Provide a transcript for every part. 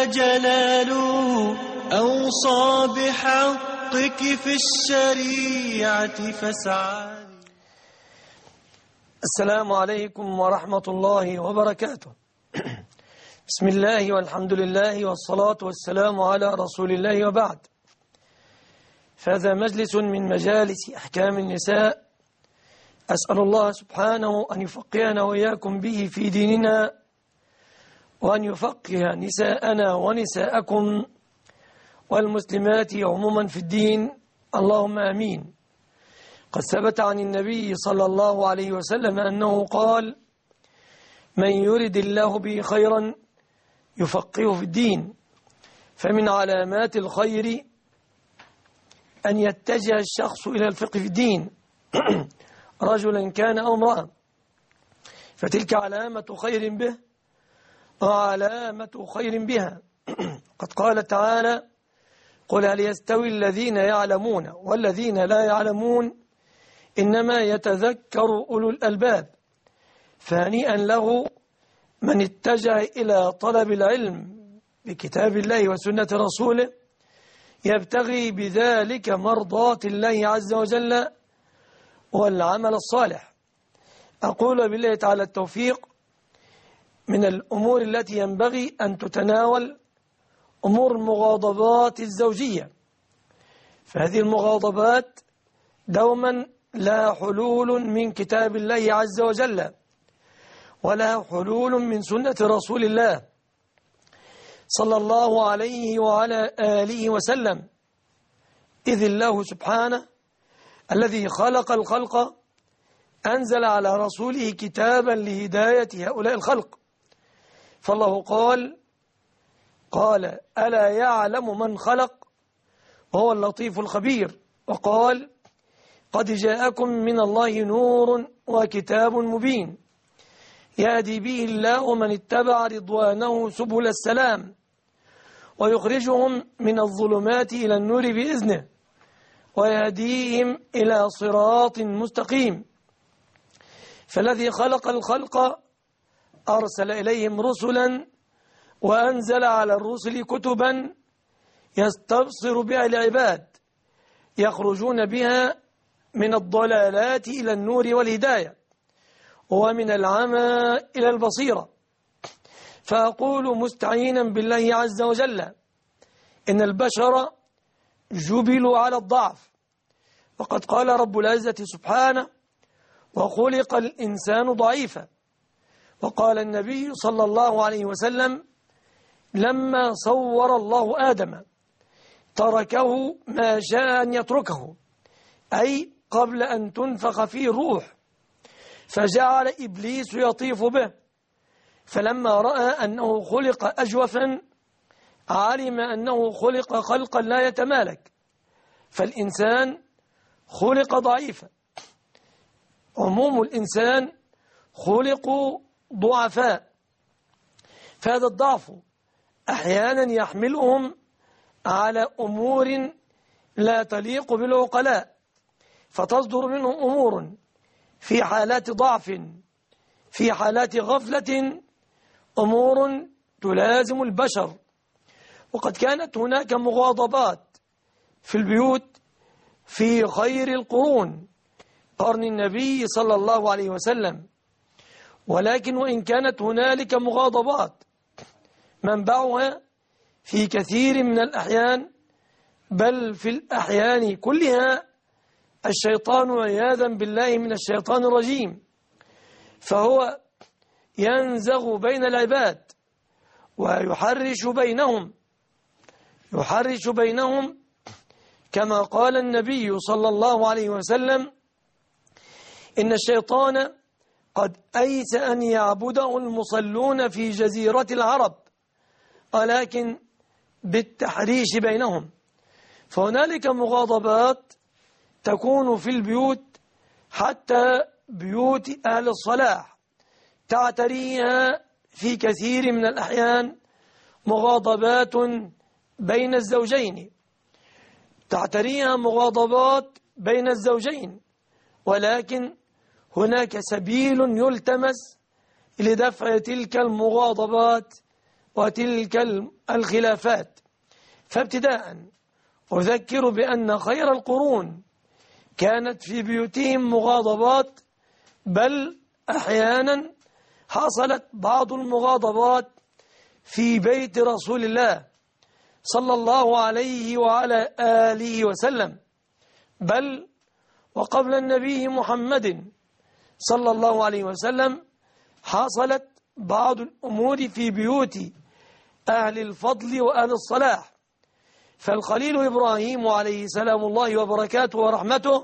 جلاله أوصى بحقك في الشريعة فاسعى. السلام عليكم ورحمة الله وبركاته. بسم الله والحمد لله والصلاة والسلام على رسول الله وبعد. فهذا مجلس من مجالس أحكام النساء، أسأل الله سبحانه أن يفقهنا وإياكم به في ديننا، وأن يفقه نساءنا ونساءكم والمسلمات عموما في الدين، اللهم آمين. قد ثبت عن النبي صلى الله عليه وسلم أنه قال: من يرد الله به خيرا يفقهه في الدين. فمن علامات الخير أن يتجه الشخص إلى الفقه في الدين رجلا كان أو امرأة، فتلك علامة خير به وعلامة خير بها. قد قال تعالى: قل هل يستوي الذين يعلمون والذين لا يعلمون إنما يتذكر أولو الألباب. فهنيئا له من اتجه إلى طلب العلم بكتاب الله وسنة رسوله يبتغي بذلك مرضات الله عز وجل والعمل الصالح. أقول بالله تعالى التوفيق. من الأمور التي ينبغي أن تتناول أمور المغاضبات الزوجية، فهذه المغاضبات دوما لا حلول من كتاب الله عز وجل ولا حلول من سنة رسول الله صلى الله عليه وعلى آله وسلم، إذ الله سبحانه الذي خلق الخلق أنزل على رسوله كتابا لهداية هؤلاء الخلق. فالله قال ألا يعلم من خلق وهو اللطيف الخبير، وقال: قد جاءكم من الله نور وكتاب مبين يهدي به الله من اتبع رضوانه سبل السلام ويخرجهم من الظلمات إلى النور بإذنه ويهديهم إلى صراط مستقيم. فالذي خلق الخلق أرسل إليهم رسلا وأنزل على الرسل كتبا يستبصر بها العباد يخرجون بها من الضلالات إلى النور والهداية ومن العمى إلى البصيرة. فأقول مستعينا بالله عز وجل إن البشر جبلوا على الضعف، وقد قال رب العزة سبحانه: وخلق الإنسان ضعيفا. وقال النبي صلى الله عليه وسلم: لما صور الله آدم تركه ما شاء أن يتركه، أي قبل أن تنفخ فيه الروح، فجعل إبليس يطيف به، فلما رأى أنه خلق أجوفا علم أنه خلق خلقا لا يتمالك، فالإنسان خلق ضعيفا. عموم الإنسان خلقوا ضعفاء، فهذا الضعف أحيانا يحملهم على أمور لا تليق بالعقلاء، فتصدر منهم أمور في حالات ضعف، في حالات غفلة، أمور تلازم البشر. وقد كانت هناك مغاضبات في البيوت في خير القرون، قرن النبي صلى الله عليه وسلم، ولكن وإن كانت هنالك مغاضبات منبعها في كثير من الأحيان، بل في الأحيان كلها، الشيطان عياذا بالله من الشيطان الرجيم، فهو ينزغ بين العباد ويحرش بينهم كما قال النبي صلى الله عليه وسلم: إن الشيطان قد أيس أن يعبده المصلون في جزيرة العرب، ولكن بالتحريش بينهم. فهنالك مغاضبات تكون في البيوت، حتى بيوت أهل الصلاح تعتريها في كثير من الأحيان مغاضبات بين الزوجين، تعتريها مغاضبات بين الزوجين، ولكن هناك سبيل يلتمس لدفع تلك المغاضبات وتلك الخلافات. فابتداء أذكر بأن خير القرون كانت في بيوتهم مغاضبات، بل أحيانا حصلت بعض المغاضبات في بيت رسول الله صلى الله عليه وعلى آله وسلم، بل وقبل النبي محمد صلى الله عليه وسلم حصلت بعض الأمور في بيوت أهل الفضل وأهل الصلاح. فالخليل إبراهيم عليه سلام الله وبركاته ورحمته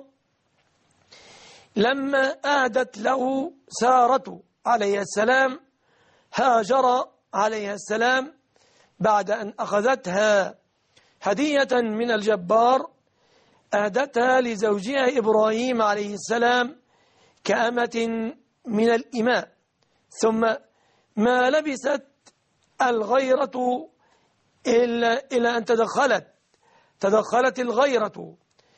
لما أهدت له سارة عليه السلام هاجر عليه السلام بعد أن أخذتها هدية من الجبار، أهدتها لزوجها إبراهيم عليه السلام كأمة من الإماء. ثم ما لبست الغيرة إلى أن تدخلت الغيرة،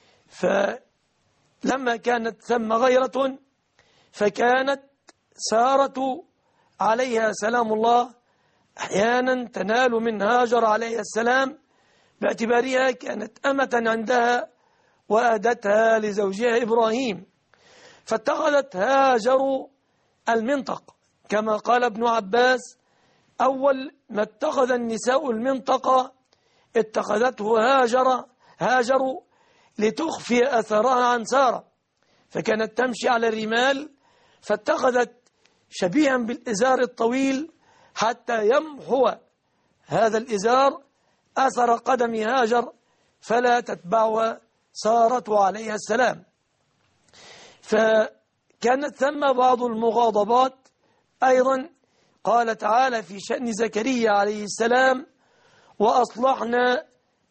فلما كانت ثم غيرة فكانت سارة عليها سلام الله أحيانا تنال من هاجر عليه السلام باعتبارها كانت أمة عندها وأهدتها لزوجها إبراهيم، فاتخذت هاجر المنطق كما قال ابن عباس: أول ما اتخذ النساء المنطقة اتخذته هاجر لتخفي أثرها عن سارة، فكانت تمشي على الرمال فاتخذت شبيها بالإزار الطويل حتى يمحو هذا الإزار أثر قدم هاجر فلا تتبعها سارة عليها السلام. فكانت ثم بعض المغاضبات أيضا. قال تعالى في شأن زكريا عليه السلام: وأصلحنا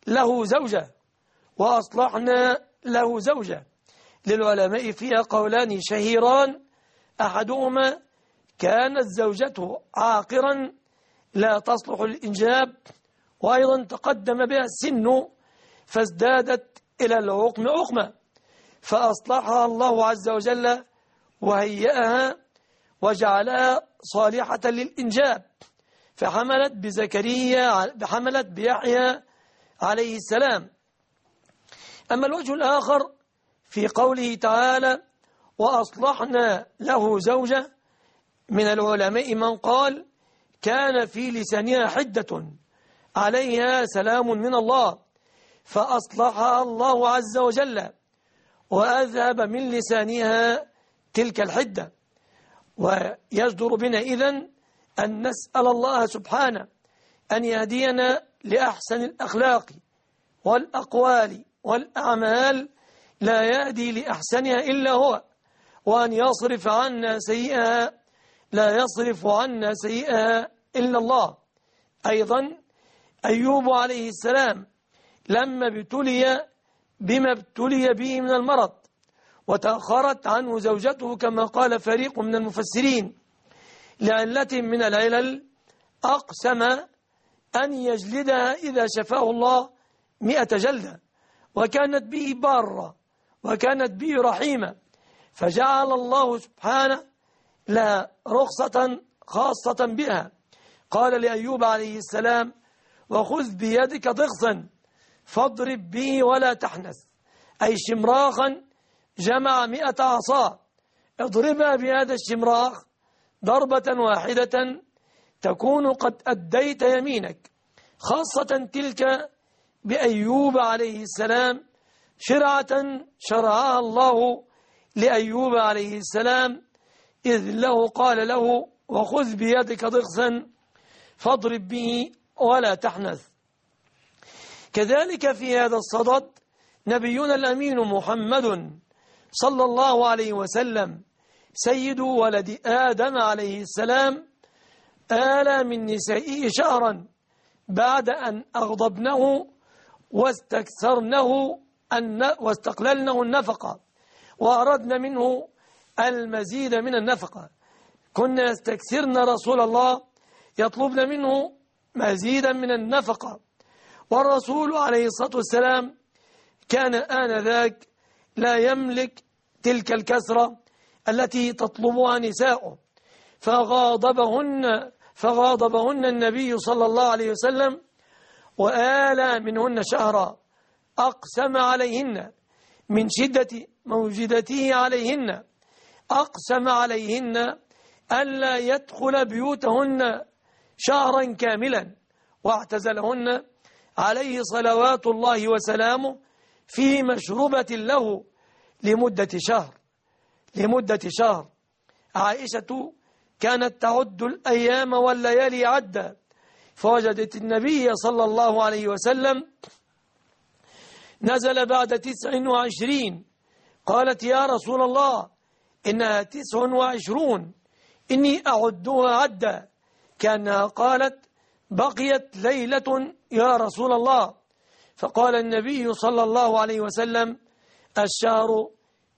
له زوجة. للعلماء فيها قولان شهيران: أحدهما كانت زوجته عاقرا لا تصلح للإنجاب، وأيضا تقدم بها السن فازدادت إلى العقم عقمة، فأصلحها الله عز وجل وهيئها وجعلها صالحة للإنجاب، فحملت بيحيى عليه السلام. أما الوجه الآخر في قوله تعالى: وأصلحنا له زوجة، من العلماء من قال كان في لسانها حدة عليها سلام من الله فأصلحها الله عز وجل وأذهب من لسانها تلك الحدة. ويجدر بنا إذن أن نسأل الله سبحانه أن يهدينا لأحسن الأخلاق والأقوال والأعمال لا يهدي لأحسنها إلا هو، وأن يصرف عنا سيئها لا يصرف عنا سيئها إلا الله. أيضا أيوب عليه السلام لما ابتلي بما ابتلي به من المرض وتأخرت عنه زوجته كما قال فريق من المفسرين لعلة من العلل، أقسم أن يجلدها إذا شفاه الله 100 جلدة، وكانت به بارة وكانت به رحيمة، فجعل الله سبحانه لها رخصة خاصة بها. قال لأيوب عليه السلام: وخذ بيدك ضغثا فاضرب به ولا تحنث، أي شمراخا جمع 100 عصا، اضربها بهذا الشمراخ ضربة واحدة تكون قد أديت يمينك. خاصة تلك بأيوب عليه السلام، شرعة شرعها الله لأيوب عليه السلام، إذ له قال له: وخذ بيدك ضغثا فاضرب به ولا تحنث. كذلك في هذا الصدد نبينا الأمين محمد صلى الله عليه وسلم سيد ولد آدم عليه السلام آل من نسائه شهرا بعد أن أغضبنه واستقللنه النفقة وأردنا منه المزيد من النفقة. كنا يستكثرن رسول الله يطلبن منه مزيدا من النفقة، والرسول عليه الصلاة والسلام كان آنذاك لا يملك تلك الكثرة التي تطلبها نساؤه، فغاضبهن النبي صلى الله عليه وسلم وآل منهن شهرا، أقسم عليهن من شدة موجدته عليهن، أقسم عليهن ألا يدخل بيوتهن شهرا كاملا، واعتزلهن عليه صلوات الله وسلامه في مشربة له لمدة شهر. عائشة كانت تعد الأيام والليالي عدا، فوجدت النبي صلى الله عليه وسلم نزل بعد 29. قالت يا رسول الله إنها 29، إني أعدها عدا. كأنها قالت بقيت ليلة يا رسول الله. فقال النبي صلى الله عليه وسلم الشهر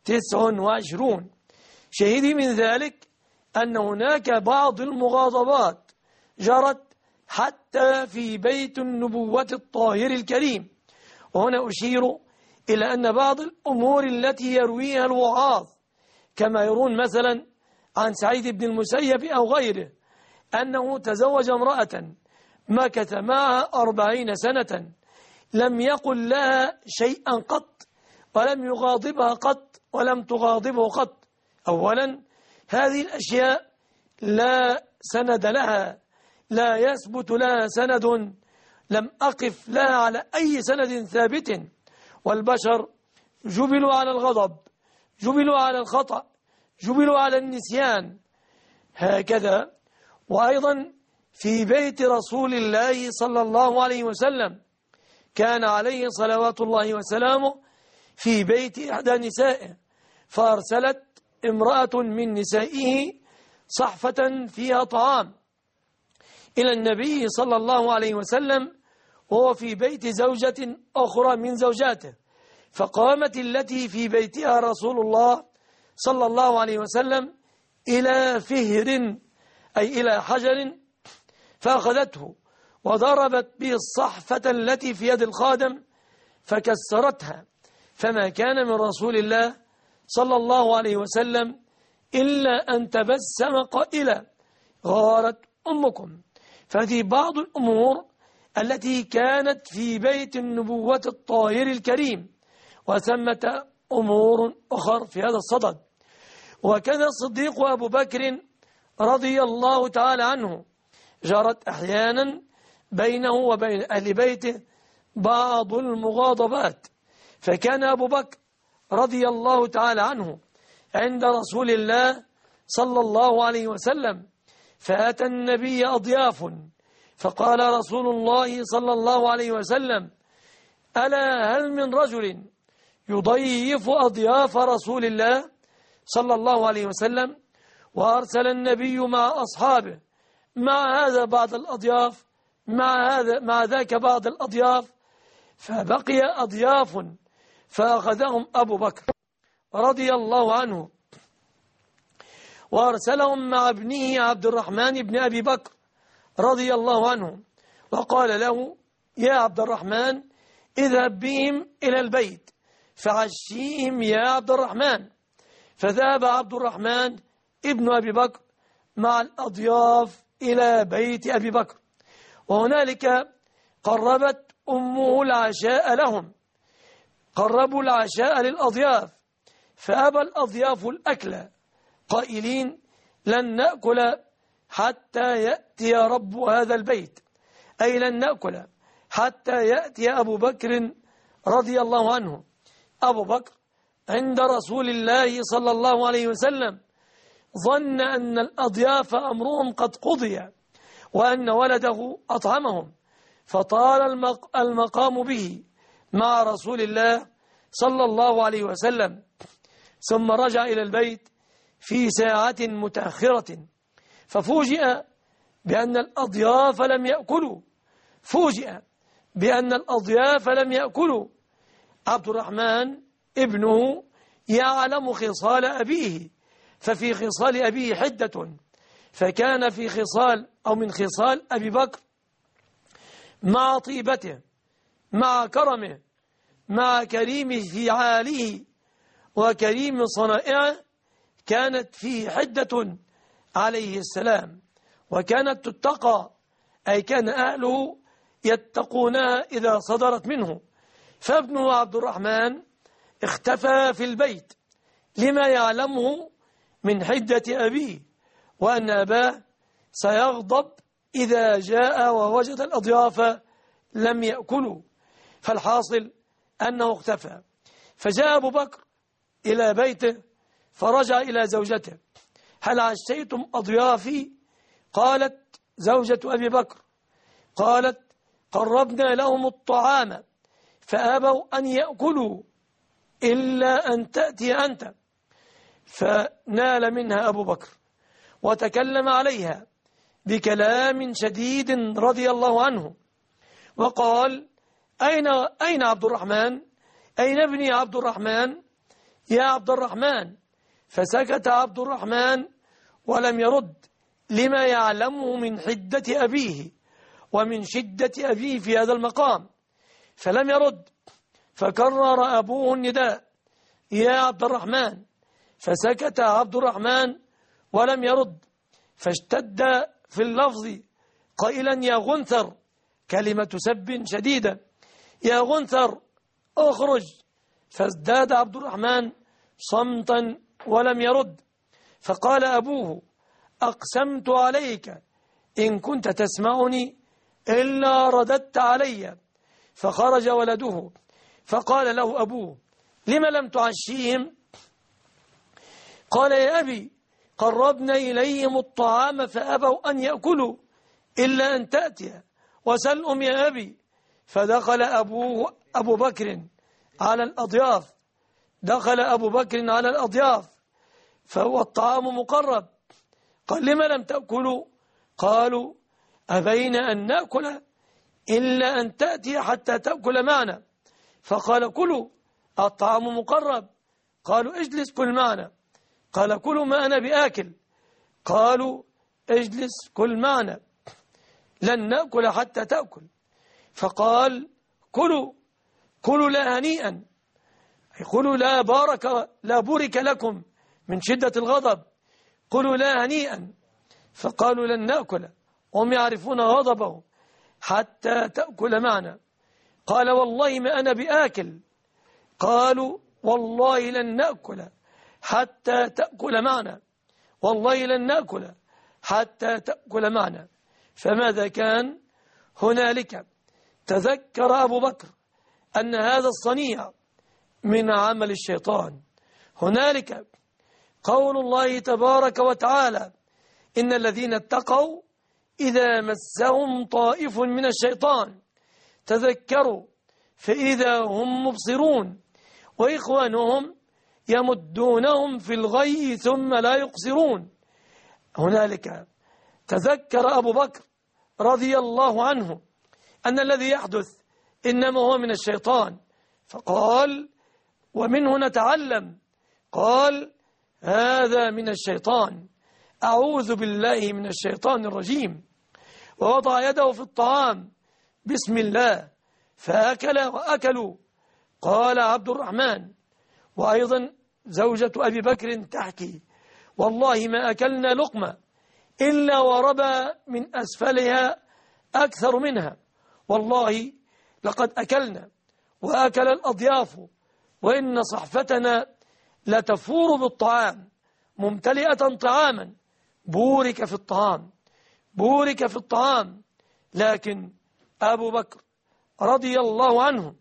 29. شهدي من ذلك أن هناك بعض المغاضبات جرت حتى في بيت النبوة الطاهر الكريم. وهنا أشير إلى أن بعض الأمور التي يرويها الوعاظ كما يرون مثلا عن سعيد بن المسيب أو غيره أنه تزوج امرأة مكث معها 40 سنة، لم يقل لها شيئا قط، ولم يغاضبها قط، ولم تغاضبه قط. أولا هذه الأشياء لا سند لها، لا يثبت لها سند، لم أقف لها على أي سند ثابت. والبشر جبلوا على الغضب، جبلوا على الخطأ، جبلوا على النسيان هكذا. وأيضا في بيت رسول الله صلى الله عليه وسلم كان عليه صلوات الله وسلامه في بيت إحدى نسائه، فأرسلت امرأة من نسائه صحفة فيها طعام إلى النبي صلى الله عليه وسلم وهو في بيت زوجة أخرى من زوجاته، فقامت التي في بيتها رسول الله صلى الله عليه وسلم إلى فهر أي إلى حجر، فأخذته وضربت به الصحفة التي في يد الخادم فكسرتها، فما كان من رسول الله صلى الله عليه وسلم إلا أن تبسم قائلا غارت أمكم. فهذه بعض الأمور التي كانت في بيت النبوة الطاهر الكريم، وثمة أمور أخر في هذا الصدد. وكان الصديق أبو بكر رضي الله تعالى عنه جرت أحيانا بينه وبين أهل بيته بعض المغاضبات، فكان أبو بكر رضي الله تعالى عنه عند رسول الله صلى الله عليه وسلم، فأتى النبي أضياف، فقال رسول الله صلى الله عليه وسلم ألا هل من رجل يضيف أضياف رسول الله صلى الله عليه وسلم؟ وأرسل النبي مع أصحابه مع هذا بعض الأضياف، مع ذاك بعض الأضياف، فبقي أضياف فأخذهم أبو بكر رضي الله عنه وأرسلهم مع ابنه عبد الرحمن بن أبي بكر رضي الله عنه، وقال له يا عبد الرحمن اذهب بهم إلى البيت فعشيهم يا عبد الرحمن. فذهب عبد الرحمن ابن أبي بكر مع الأضياف إلى بيت أبي بكر، وهنالك قربت أمه العشاء لهم، قربوا العشاء للأضياف، فأبى الأضياف الأكل قائلين لن نأكل حتى يأتي رب هذا البيت، أي لن نأكل حتى يأتي أبو بكر رضي الله عنه. أبو بكر عند رسول الله صلى الله عليه وسلم ظن أن الأضياف أمرهم قد قضي وأن ولده أطعمهم، فطال المقام به مع رسول الله صلى الله عليه وسلم، ثم رجع إلى البيت في ساعة متأخرة، ففوجئ بأن الأضياف لم يأكلوا، فوجئ بأن الأضياف لم يأكلوا. عبد الرحمن ابنه يعلم خصال أبيه، ففي خصال أبيه حدة، فكان في خصال أو من خصال أبي بكر مع طيبته، مع كرمه، مع كريم فعاله وكريم صنائعه، كانت فيه حدة عليه السلام. وكانت تتقى، أي كان أهله يتقونها إذا صدرت منه. فابنه عبد الرحمن اختفى في البيت لما يعلمه من حدة أبيه، وأن أباه سيغضب إذا جاء ووجد الأضياف لم يأكلوا. فالحاصل أنه اختفى. فجاء أبو بكر إلى بيته فرجع إلى زوجته: هل عشيتم أضيافي؟ قالت زوجة أبي بكر: قالت: قربنا لهم الطعام فأبوا أن يأكلوا إلا أن تأتي أنت. فنال منها أبو بكر وتكلم عليها بكلام شديد رضي الله عنه، وقال: أين عبد الرحمن؟ أين ابني عبد الرحمن يا عبد الرحمن؟ فسكت عبد الرحمن ولم يرد لما يعلمه من حدة أبيه ومن شدة أبيه في هذا المقام، فلم يرد. فكرر أبوه النداء: يا عبد الرحمن. فسكت عبد الرحمن ولم يرد، فاشتد في اللفظ قائلا: يا غنثر، كلمة سب شديدة: يا غنثر اخرج. فازداد عبد الرحمن صمتا ولم يرد. فقال أبوه: أقسمت عليك إن كنت تسمعني إلا رددت علي. فخرج ولده فقال له أبوه: لم لم تعشيهم؟ قال: يا أبي، قربنا إليهم الطعام فأبوا أن يأكلوا إلا أن تأتي وسلهم يا أبي. فدخل أبو بكر على الأضياف، دخل أبو بكر على الأضياف فهو الطعام مقرب. قال: لم لم تأكلوا؟ قالوا: أبين أن نأكل إلا أن تأتي حتى تأكل معنا. فقال: كلوا، الطعام مقرب. قالوا: اجلس كل معنا. قال: كلوا ما أنا بآكل. قالوا: اجلس كل معنا، لن نأكل حتى تأكل. فقال: كلوا، كلوا لا هنيئا، كلوا لا بورك لكم من شدة الغضب، كلوا لا هنيئا. فقالوا: لن نأكل، هم يعرفون غضبه، حتى تأكل معنا. قال: والله ما أنا بآكل. قالوا: والله لن نأكل حتى تأكل معنا، والله لن نأكل حتى تأكل معنا. فماذا كان هنالك؟ تذكر أبو بكر أن هذا الصنيع من عمل الشيطان. هنالك قول الله تبارك وتعالى: إن الذين اتقوا إذا مسهم طائف من الشيطان تذكروا فإذا هم مبصرون وإخوانهم يمدونهم في الغي ثم لا يقصرون. هنالك تذكر أبو بكر رضي الله عنه أن الذي يحدث إنما هو من الشيطان، فقال: ومنه نتعلم. قال: هذا من الشيطان، أعوذ بالله من الشيطان الرجيم. ووضع يده في الطعام بسم الله فأكل وأكلوا. قال عبد الرحمن، وأيضا زوجة أبي بكر تحكي: والله ما أكلنا لقمة إلا وربى من أسفلها أكثر منها، والله لقد أكلنا وأكل الأضياف، وإن صحفتنا لتفور بالطعام ممتلئة طعاما، بورك في الطعام، بورك في الطعام. لكن أبو بكر رضي الله عنه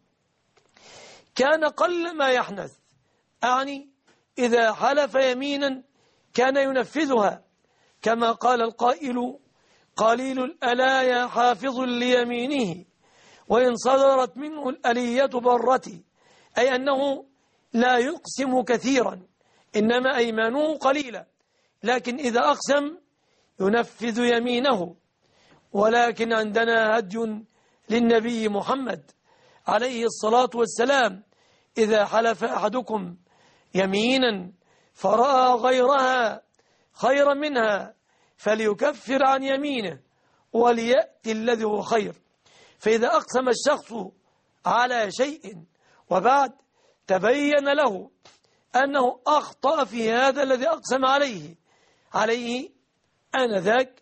كان قل ما يحنث، أعني إذا حلف يمينا كان ينفذها، كما قال القائل: قليل الألايا حافظ ليمينه وإن صدرت منه الألية برتي، أي أنه لا يقسم كثيرا، إنما أيمانه قليلة، لكن إذا أقسم ينفذ يمينه. ولكن عندنا هدي للنبي محمد عليه الصلاة والسلام: إذا حلف أحدكم يمينا فرأى غيرها خيرا منها فليكفر عن يمينه وليأتي الذي هو خير. فإذا أقسم الشخص على شيء وبعد تبين له أنه أخطأ في هذا الذي أقسم عليه آنذاك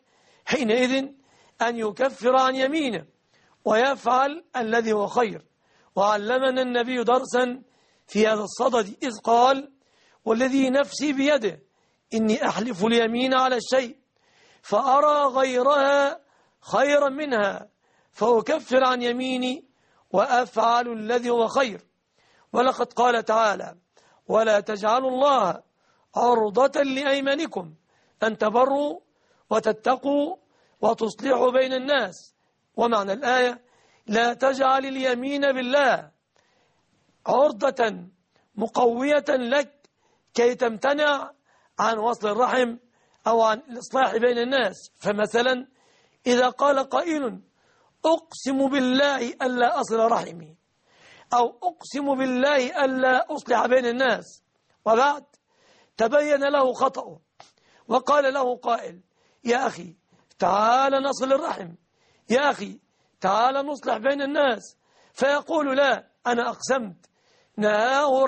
حينئذ أن يكفر عن يمينه ويفعل الذي هو خير. وعلمنا النبي درسا في هذا الصدد إذ قال: والذي نفسي بيده إني أحلف اليمين على الشيء فأرى غيرها خيرا منها فأكفر عن يميني وأفعل الذي هو خير. ولقد قال تعالى: ولا تجعلوا الله عرضة لأيمانكم أن تبروا وتتقوا وتصلحوا بين الناس. ومعنى الآية: لا تجعل اليمين بالله عرضة مقوية لك كي تمتنع عن وصل الرحم أو عن الإصلاح بين الناس. فمثلا إذا قال قائل: أقسم بالله ألا أصل رحمي، أو أقسم بالله ألا أصلح بين الناس، وبعد تبين له خطأه وقال له قائل: يا أخي تعال نصل الرحم، يا أخي تعال نصلح بين الناس، فيقول: لا، أنا أقسمت. نهاه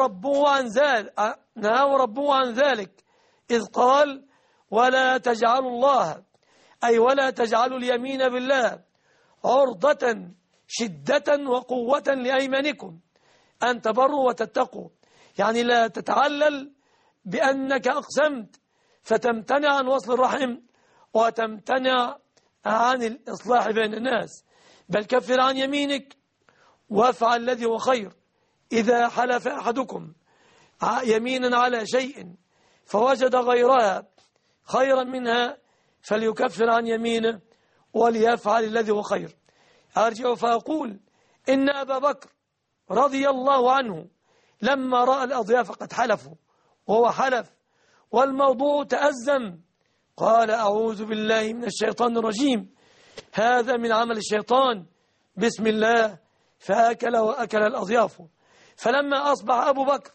ربه عن ذلك إذ قال: ولا تجعلوا الله، أي ولا تجعلوا اليمين بالله عرضة شدة وقوة لأيمانكم أن تبروا وتتقوا. يعني لا تتعلل بأنك أقسمت فتمتنع عن وصل الرحم وتمتنع عن الإصلاح بين الناس، بل كفر عن يمينك وافعل الذي هو خير. إذا حلف أحدكم يمينا على شيء فوجد غيرها خيرا منها فليكفر عن يمينه وليفعل الذي هو خير. أرجع فأقول: إن أبا بكر رضي الله عنه لما رأى الأضياف قد حلفوا وهو حلف والموضوع تأزم قال: أعوذ بالله من الشيطان الرجيم، هذا من عمل الشيطان، بسم الله، فأكل وأكل الأضياف. فلما أصبح أبو بكر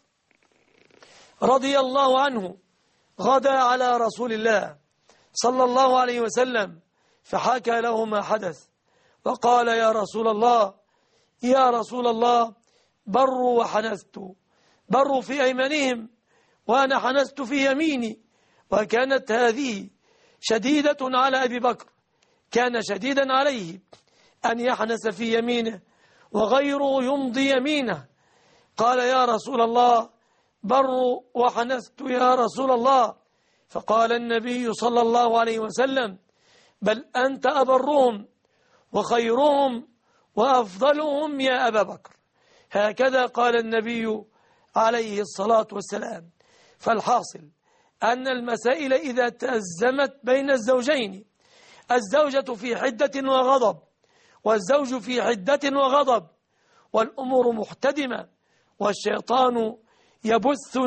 رضي الله عنه غدا على رسول الله صلى الله عليه وسلم فحكى له ما حدث وقال: يا رسول الله، يا رسول الله، بروا وحنثت، بروا في أيمانهم وأنا حنثت في يميني. وكانت هذه شديدة على أبي بكر، كان شديدا عليه أن يحنث في يمينه وغيره يمضي يمينه. قال: يا رسول الله، بروا وحنثت يا رسول الله. فقال النبي صلى الله عليه وسلم: بل أنت أبرهم وخيرهم وأفضلهم يا أبا بكر. هكذا قال النبي عليه الصلاة والسلام. فالحاصل أن المسائل إذا تأزمت بين الزوجين، الزوجة في حدة وغضب والزوج في حدة وغضب والأمور محتدمة والشيطان يبث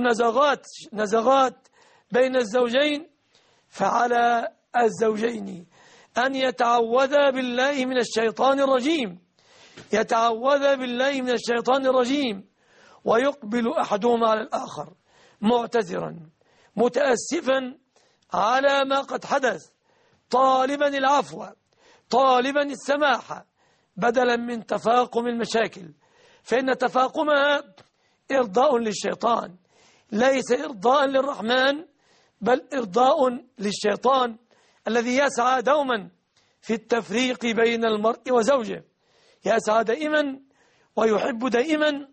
نزغات بين الزوجين، فعلى الزوجين أن يتعوذا بالله من الشيطان الرجيم، يتعوذا بالله من الشيطان الرجيم، ويقبل أحدهما على الآخر معتذرا متأسفا على ما قد حدث، طالبا العفو، طالبا السماحة، بدلا من تفاقم المشاكل، فإن تفاقمها إرضاء للشيطان، ليس إرضاء للرحمن، بل إرضاء للشيطان الذي يسعى دوما في التفريق بين المرء وزوجه، يسعى دائما ويحب دائما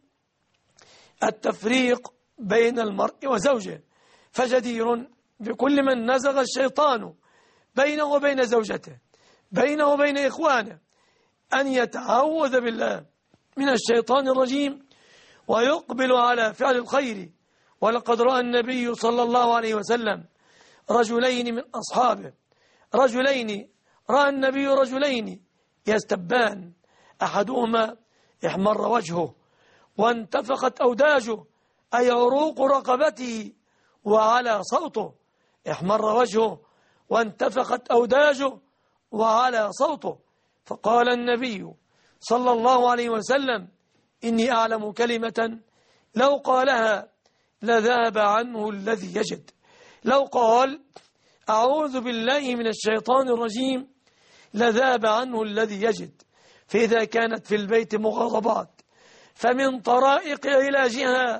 التفريق بين المرء وزوجه. فجدير بكل من نزغ الشيطان بينه وبين زوجته، بينه وبين إخوانه، أن يتعوذ بالله من الشيطان الرجيم ويقبل على فعل الخير. ولقد رأى النبي صلى الله عليه وسلم رجلين من أصحابه، رأى النبي رجلين يستبان، أحدهما احمر وجهه وانتفخت أوداجه، أي عروق رقبته، وعلى صوته، احمر وجهه وانتفخت أوداجه وعلى صوته. فقال النبي صلى الله عليه وسلم: إني أعلم كلمة لو قالها لذهب عنه الذي يجد. لو قال: أعوذ بالله من الشيطان الرجيم، لذهب عنه الذي يجد. فإذا كانت في البيت مغاضبات فمن طرائق علاجها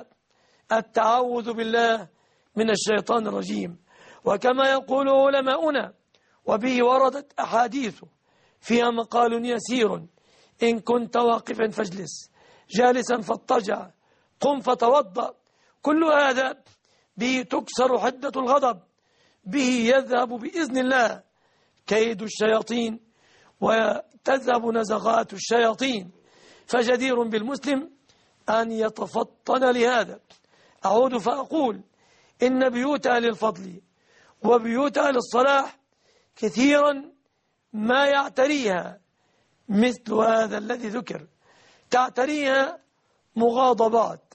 التعوذ بالله من الشيطان الرجيم. وكما يقول علماؤنا: وبه وردت أحاديث فيها مقال يسير: إن كنت واقفا فاجلس، جالسا فاضطجع، قم فتوضأ. كل هذا به تكسر حدة الغضب، به يذهب بإذن الله كيد الشياطين وتذهب نزغات الشياطين. فجدير بالمسلم أن يتفطن لهذا. أعود فأقول: إن بيوت أهل الفضل وبيوت أهل الصلاح كثيرا ما يعتريها مثل هذا الذي ذكر، تعتريها مغاضبات،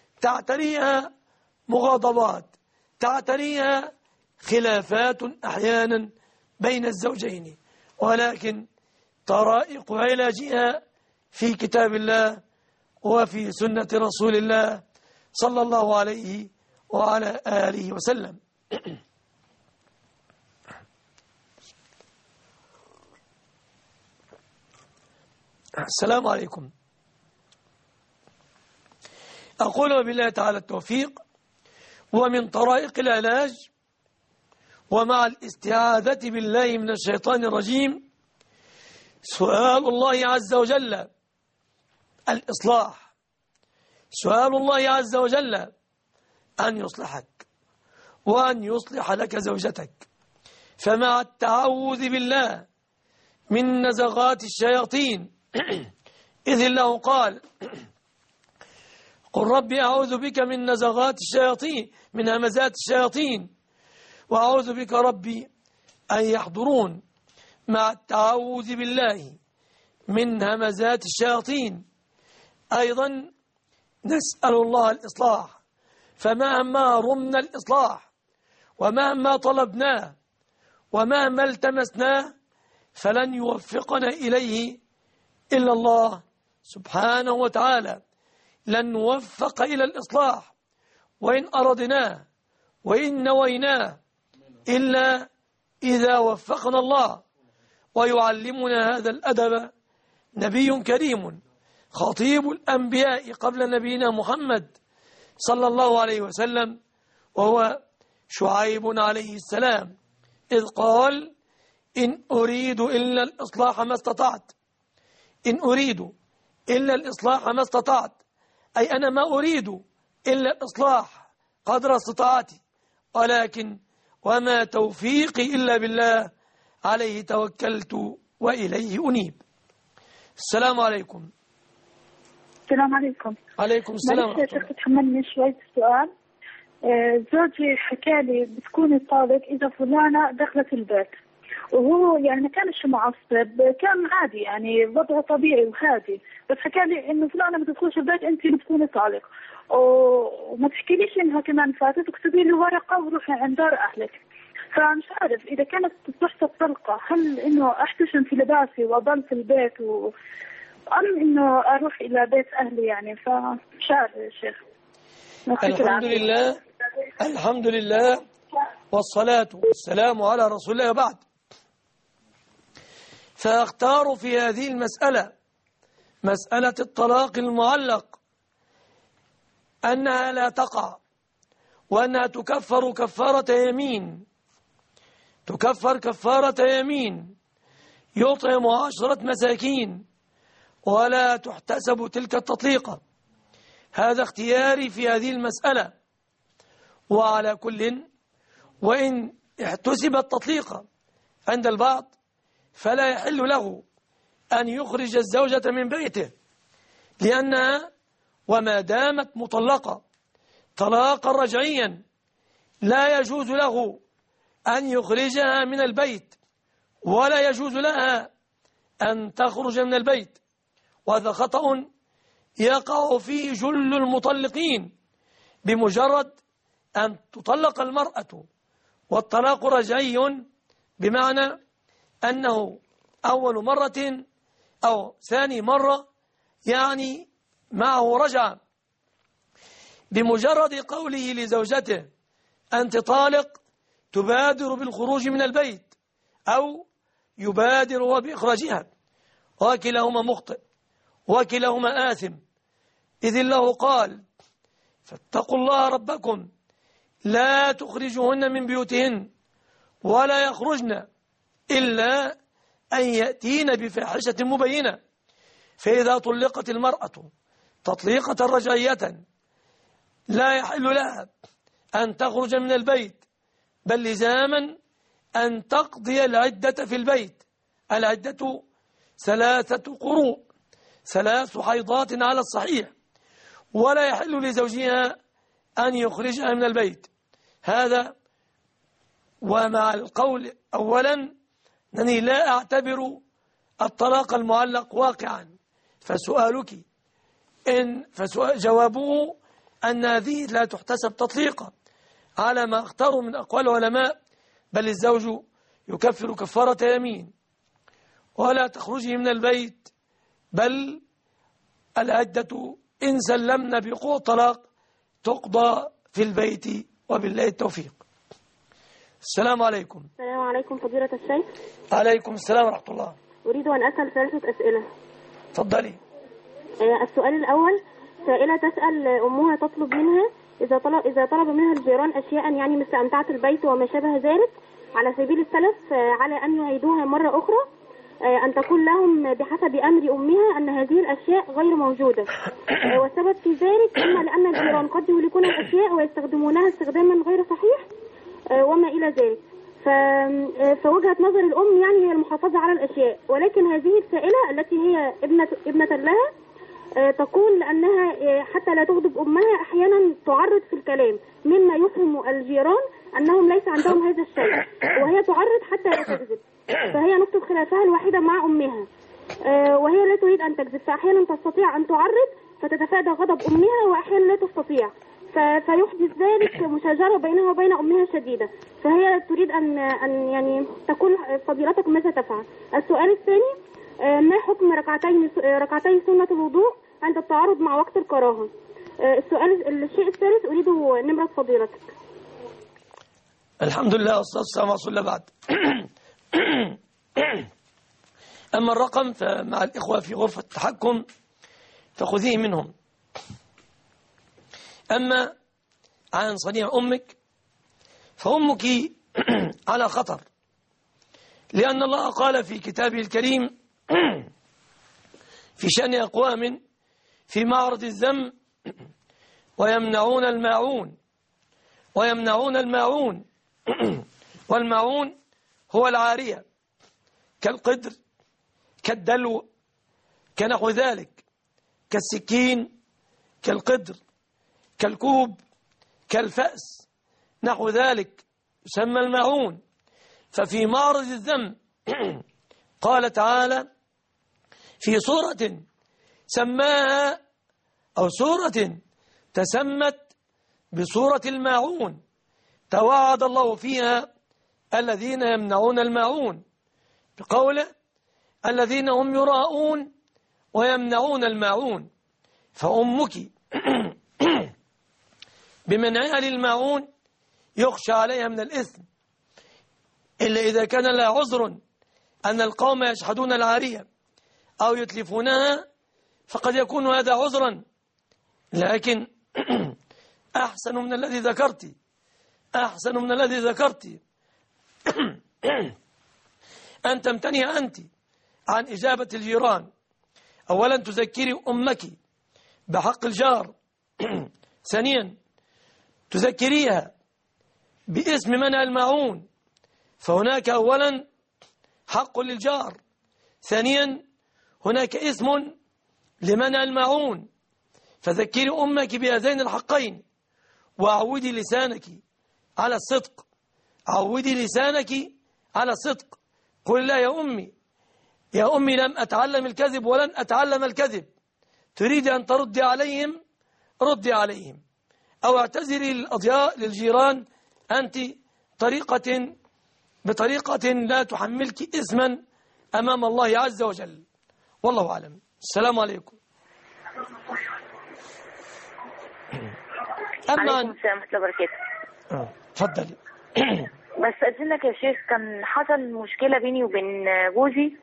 تعتريها خلافات أحيانا بين الزوجين، ولكن طرائق علاجها في كتاب الله وفي سنة رسول الله صلى الله عليه وعلى آله وسلم. السلام عليكم. أقول وبالله تعالى التوفيق. ومن طرائق العلاج ومع الاستعاذة بالله من الشيطان الرجيم سؤال الله عز وجل الإصلاح، سؤال الله عز وجل أن يصلحك وأن يصلح لك زوجتك. فمع التعوذ بالله من نزغات الشياطين إذ الله قال: قل ربي أعوذ بك من نزغات الشياطين، من همزات الشياطين، وأعوذ بك ربي أن يحضرون. مع التعوذ بالله من همزات الشياطين أيضا نسأل الله الإصلاح. فمهما رمنا الإصلاح ومهما طلبناه ومهما التمسناه فلن يوفقنا إليه إلا الله سبحانه وتعالى. لن نوفق إلى الإصلاح وإن أردناه وإن نويناه إلا إذا وفقنا الله. ويعلمنا هذا الأدب نبي كريم خطيب الأنبياء قبل نبينا محمد صلى الله عليه وسلم، وهو شعيب عليه السلام، إذ قال: إن أريد إلا الإصلاح ما استطعت. إن أريد إلا الإصلاح ما استطعت، أي أنا ما أريد إلا الإصلاح قدر استطاعتي، ولكن وما توفيقي إلا بالله، عليه توكلت وإليه أنيب. السلام عليكم. السلام عليكم. عليكم السلام. معلش يا شيخ تحملني شوية السؤال. زوجي حكى لي بتكوني طالق إذا فلانة دخلت البيت، وهو يعني ما كانش معصب، كان عادي يعني وضعه طبيعي وهادي، بس حكى لي إنه فلانة ما تدخلش البيت أنت بتكوني طالق، وما تحكيليش إنها كمان فاتت، وكتبي لي ورقة وروحي عند دار أهلك. فمش عارف إذا كانت تحت الطلقة هل إنه أحتشم في لباسي وأضل في البيت أم إنه أروح إلى بيت أهلي يعني. فمش عارف يا شيخ. الحمد لله والصلاة والسلام على رسول الله وبعد. فأختار في هذه المسألة، مسألة الطلاق المعلق، أنها لا تقع، وأنها تكفر كفارة يمين، تكفر كفارة يمين، يطعم 10 مساكين ولا تحتسب تلك التطليقة. هذا اختياري في هذه المسألة. وعلى كل، وإن احتسب التطليقة عند البعض فلا يحل له أن يخرج الزوجة من بيته، لأنها وما دامت مطلقة طلاقا رجعيا لا يجوز له أن يخرجها من البيت، ولا يجوز لها أن تخرج من البيت. وهذا خطأ يقع فيه جل المطلقين. بمجرد أن تطلق المرأة والطلاق رجعي، بمعنى أنه أول مرة أو ثاني مرة يعني معه رجعة، بمجرد قوله لزوجته أنت طالق تبادر بالخروج من البيت أو يبادر هو بإخراجها، وكلاهما مخطئ وكلاهما آثم. إذ الله قال: فاتقوا الله ربكم لا تخرجوهن من بيوتهن ولا يخرجن إلا أن يأتين بفاحشة مبينة. فإذا طلقت المرأة تطليقة رجعية لا يحل لها أن تخرج من البيت، بل لزاما أن تقضي العدة في البيت. العدة 3 قروء، 3 حيضات على الصحيح، ولا يحل لزوجها أن يخرجها من البيت. هذا ومع القول أولا أنني لا أعتبر الطلاق المعلق واقعا، جوابه أن هذه لا تحتسب تطليقا على ما اختاروا من أقوال العلماء، بل الزوج يكفر كفارة يمين ولا تخرجه من البيت، بل العدة إن سلمنا بقوة الطلاق تقضى في البيت، وبالله التوفيق. السلام عليكم. السلام عليكم فضيلة الشيخ. عليكم السلام ورحمة الله. أريد أن أسأل 3 أسئلة. تفضلي. السؤال الأول، سائلة تسأل أمها تطلب منها إذا طلب منها الجيران أشياء يعني مثل أمتعة البيت وما شابه ذلك على سبيل السلف، على أن يعيدوها مرة أخرى، أن تقول لهم بحسب أمر أمها أن هذه الأشياء غير موجودة، والسبب في ذلك إما لأن الجيران قد يهلكون الأشياء ويستخدمونها استخداما غير صحيح وما إلى ذلك. فوجهة نظر الأم يعني هي المحافظة على الأشياء، ولكن هذه السائلة التي هي ابنة لها تقول أنها حتى لا تغضب أمها أحيانا تعرض في الكلام مما يفهم الجيران أنهم ليس عندهم هذا الشيء، وهي تعرض حتى لا تكذب. فهي نقطة خلافها الوحيدة مع أمها، وهي لا تريد أن تكذب، فأحيانا تستطيع أن تعرض فتتفادى غضب أمها، وأحيانا لا تستطيع فيحدث ذلك مشاجرة بينها وبين أمها شديدة. فهي تريد أن يعني تقول فضيلتك ماذا تفعل. السؤال الثاني، ما حكم ركعتي سنة الوضوء عند التعارض مع وقت الكراهة. الشيء الثالث أريد نمرة فضيلتك. الحمد لله والصلاة والسلام على رسول الله. بعد أما الرقم فمع الإخوة في غرفة التحكم فخذيه منهم. أما عن صنيع أمك فأمك على خطر، لأن الله قال في كتابه الكريم في شأن أقوام في معرض الذم ويمنعون الماعون والماعون هو العارية كالقدر كالدلو كنحو ذلك، كالسكين كالقدر كالكوب كالفأس نحو ذلك يسمى الماعون. ففي معرض الذم قال تعالى في سورة سماها أو سورة تسمت بسورة الماعون، توعد الله فيها الذين يمنعون الماعون بقوله الذين هم يراءون ويمنعون الماعون. فأمك بمنعها للماعون يخشى عليها من الإثم، إلا إذا كان لها عذر أن القوم يشحدون العارية أو يتلفونها، فقد يكون هذا عذرا، لكن أحسن من الذي ذكرت أن تمتني أنت عن إجابة الجيران. أولا تذكري أمك بحق الجار، ثانيا تذكريها باسم منع الماعون، فهناك أولا حق للجار، ثانيا هناك اسم لمنع الماعون. فذكري أمك بهذين الحقين، وعودي لسانك على الصدق، قل لا يا أمي لم أتعلم الكذب ولن أتعلم الكذب، تريد أن تردي عليهم ردي عليهم، أو اعتذري للجيران أنت بطريقة لا تحملك إثما أمام الله عز وجل، والله أعلم. السلام عليكم. عليكم السلام ورحمة الله وبركاته. تفضلي. بس أذنك يا شيخ، كان حصل مشكلة بيني وبين جوزي،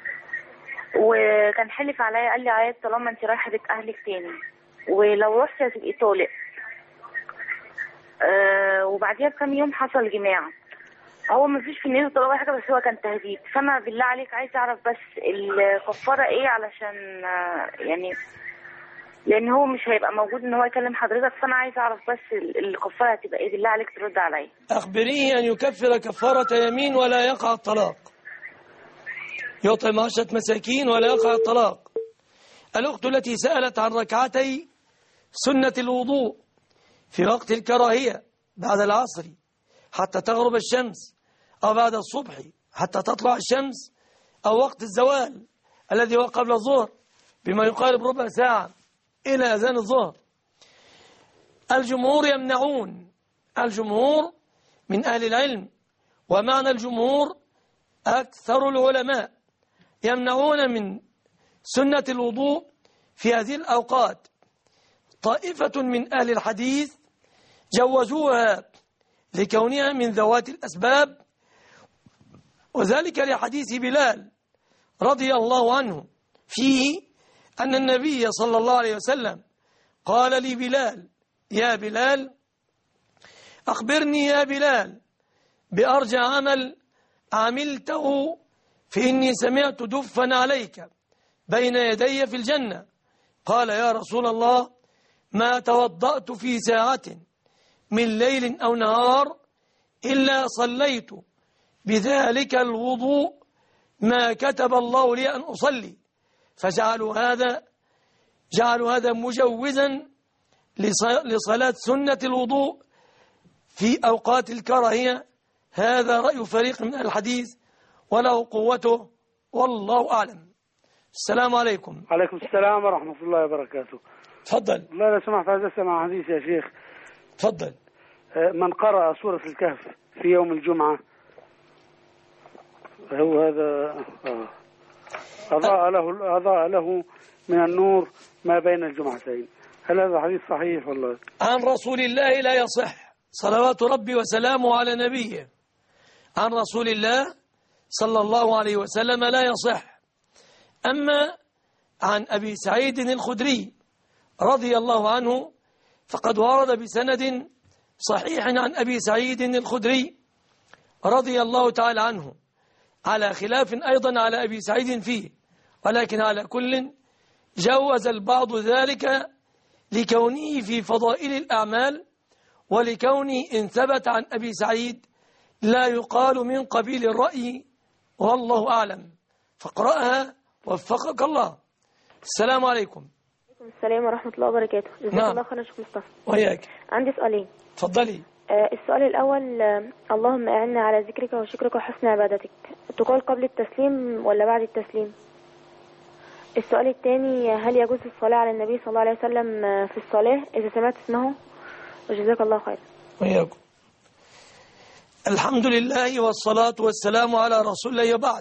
وكان حلف عليا قال لي عايز طالما انت رايحة بيت أهلك تاني ولو رحت هتبقي طالق. وبعديها بكام يوم حصل جماع، هو ما فيش في النية طلب حاجة، بس هو كان تهديد. فأنا بالله عليك عايز أعرف بس الكفارة إيه، علشان يعني لأن هو مش هيبقى موجود إن هو يكلم حضرتك، فأنا عايز أعرف بس الكفارة هتبقى إيه. بالله عليك ترد عليا. أخبريه أن يكفر كفارة يمين ولا يقع الطلاق، يطعم 10 مساكين ولا يقع الطلاق. الأخت التي سألت عن ركعتي سنة الوضوء في وقت الكراهية بعد العصر حتى تغرب الشمس، أو بعد الصبح حتى تطلع الشمس، أو وقت الزوال الذي هو قبل الظهر بما يقارب ربع ساعة إلى أذان الظهر. الجمهور يمنعون، الجمهور من أهل العلم، ومعنى الجمهور أكثر العلماء، يمنعون من سنة الوضوء في هذه الأوقات. طائفة من أهل الحديث جوزوها لكونها من ذوات الأسباب، وذلك لحديث بلال رضي الله عنه فيه أن النبي صلى الله عليه وسلم قال لبلال: يا بلال أخبرني يا بلال بأرجى عمل عملته، فإني سمعت دفا عليك بين يدي في الجنة. قال: يا رسول الله ما توضأت في ساعة من ليل أو نهار إلا صليت بذلك الوضوء ما كتب الله لي أن أصلي. فجعلوا هذا مجوزا لصلاة سنة الوضوء في أوقات الكراهية. هذا رأي فريق من الحديث وله قوته، والله أعلم. السلام عليكم. عليكم السلام ورحمة الله وبركاته. تفضل. الله لو سمحت عايز أسمع حديث يا شيخ. تفضل. من قرأ سورة الكهف في يوم الجمعة هو هذا أضاء له من النور ما بين الجمعتين. هل هذا حديث صحيح والله؟ عن رسول الله لا يصح، صلوات ربي وسلامه على نبيه. عن رسول الله صلى الله عليه وسلم لا يصح. أما عن أبي سعيد الخدري رضي الله عنه فقد ورد بسند صحيح عن أبي سعيد الخدري رضي الله تعالى عنه، على خلاف أيضا على أبي سعيد فيه، ولكن على كل جوز البعض ذلك لكونه في فضائل الأعمال، ولكونه إن ثبت عن أبي سعيد لا يقال من قبيل الرأي، والله أعلم. فاقرأها وفقك الله. السلام عليكم. السلام ورحمة الله وبركاته. جزاك الله خيرا شيخ مصطفى. وياك. عندي سؤالين. تفضلي. السؤال الأول: اللهم أعنا على ذكرك وشكرك وحسن عبادتك، تقال قبل التسليم ولا بعد التسليم؟ السؤال الثاني: هل يجوز الصلاة على النبي صلى الله عليه وسلم في الصلاة إذا سمعت اسمه؟ وجزاك الله خير. وياكم. الحمد لله والصلاة والسلام على رسول الله وبعد.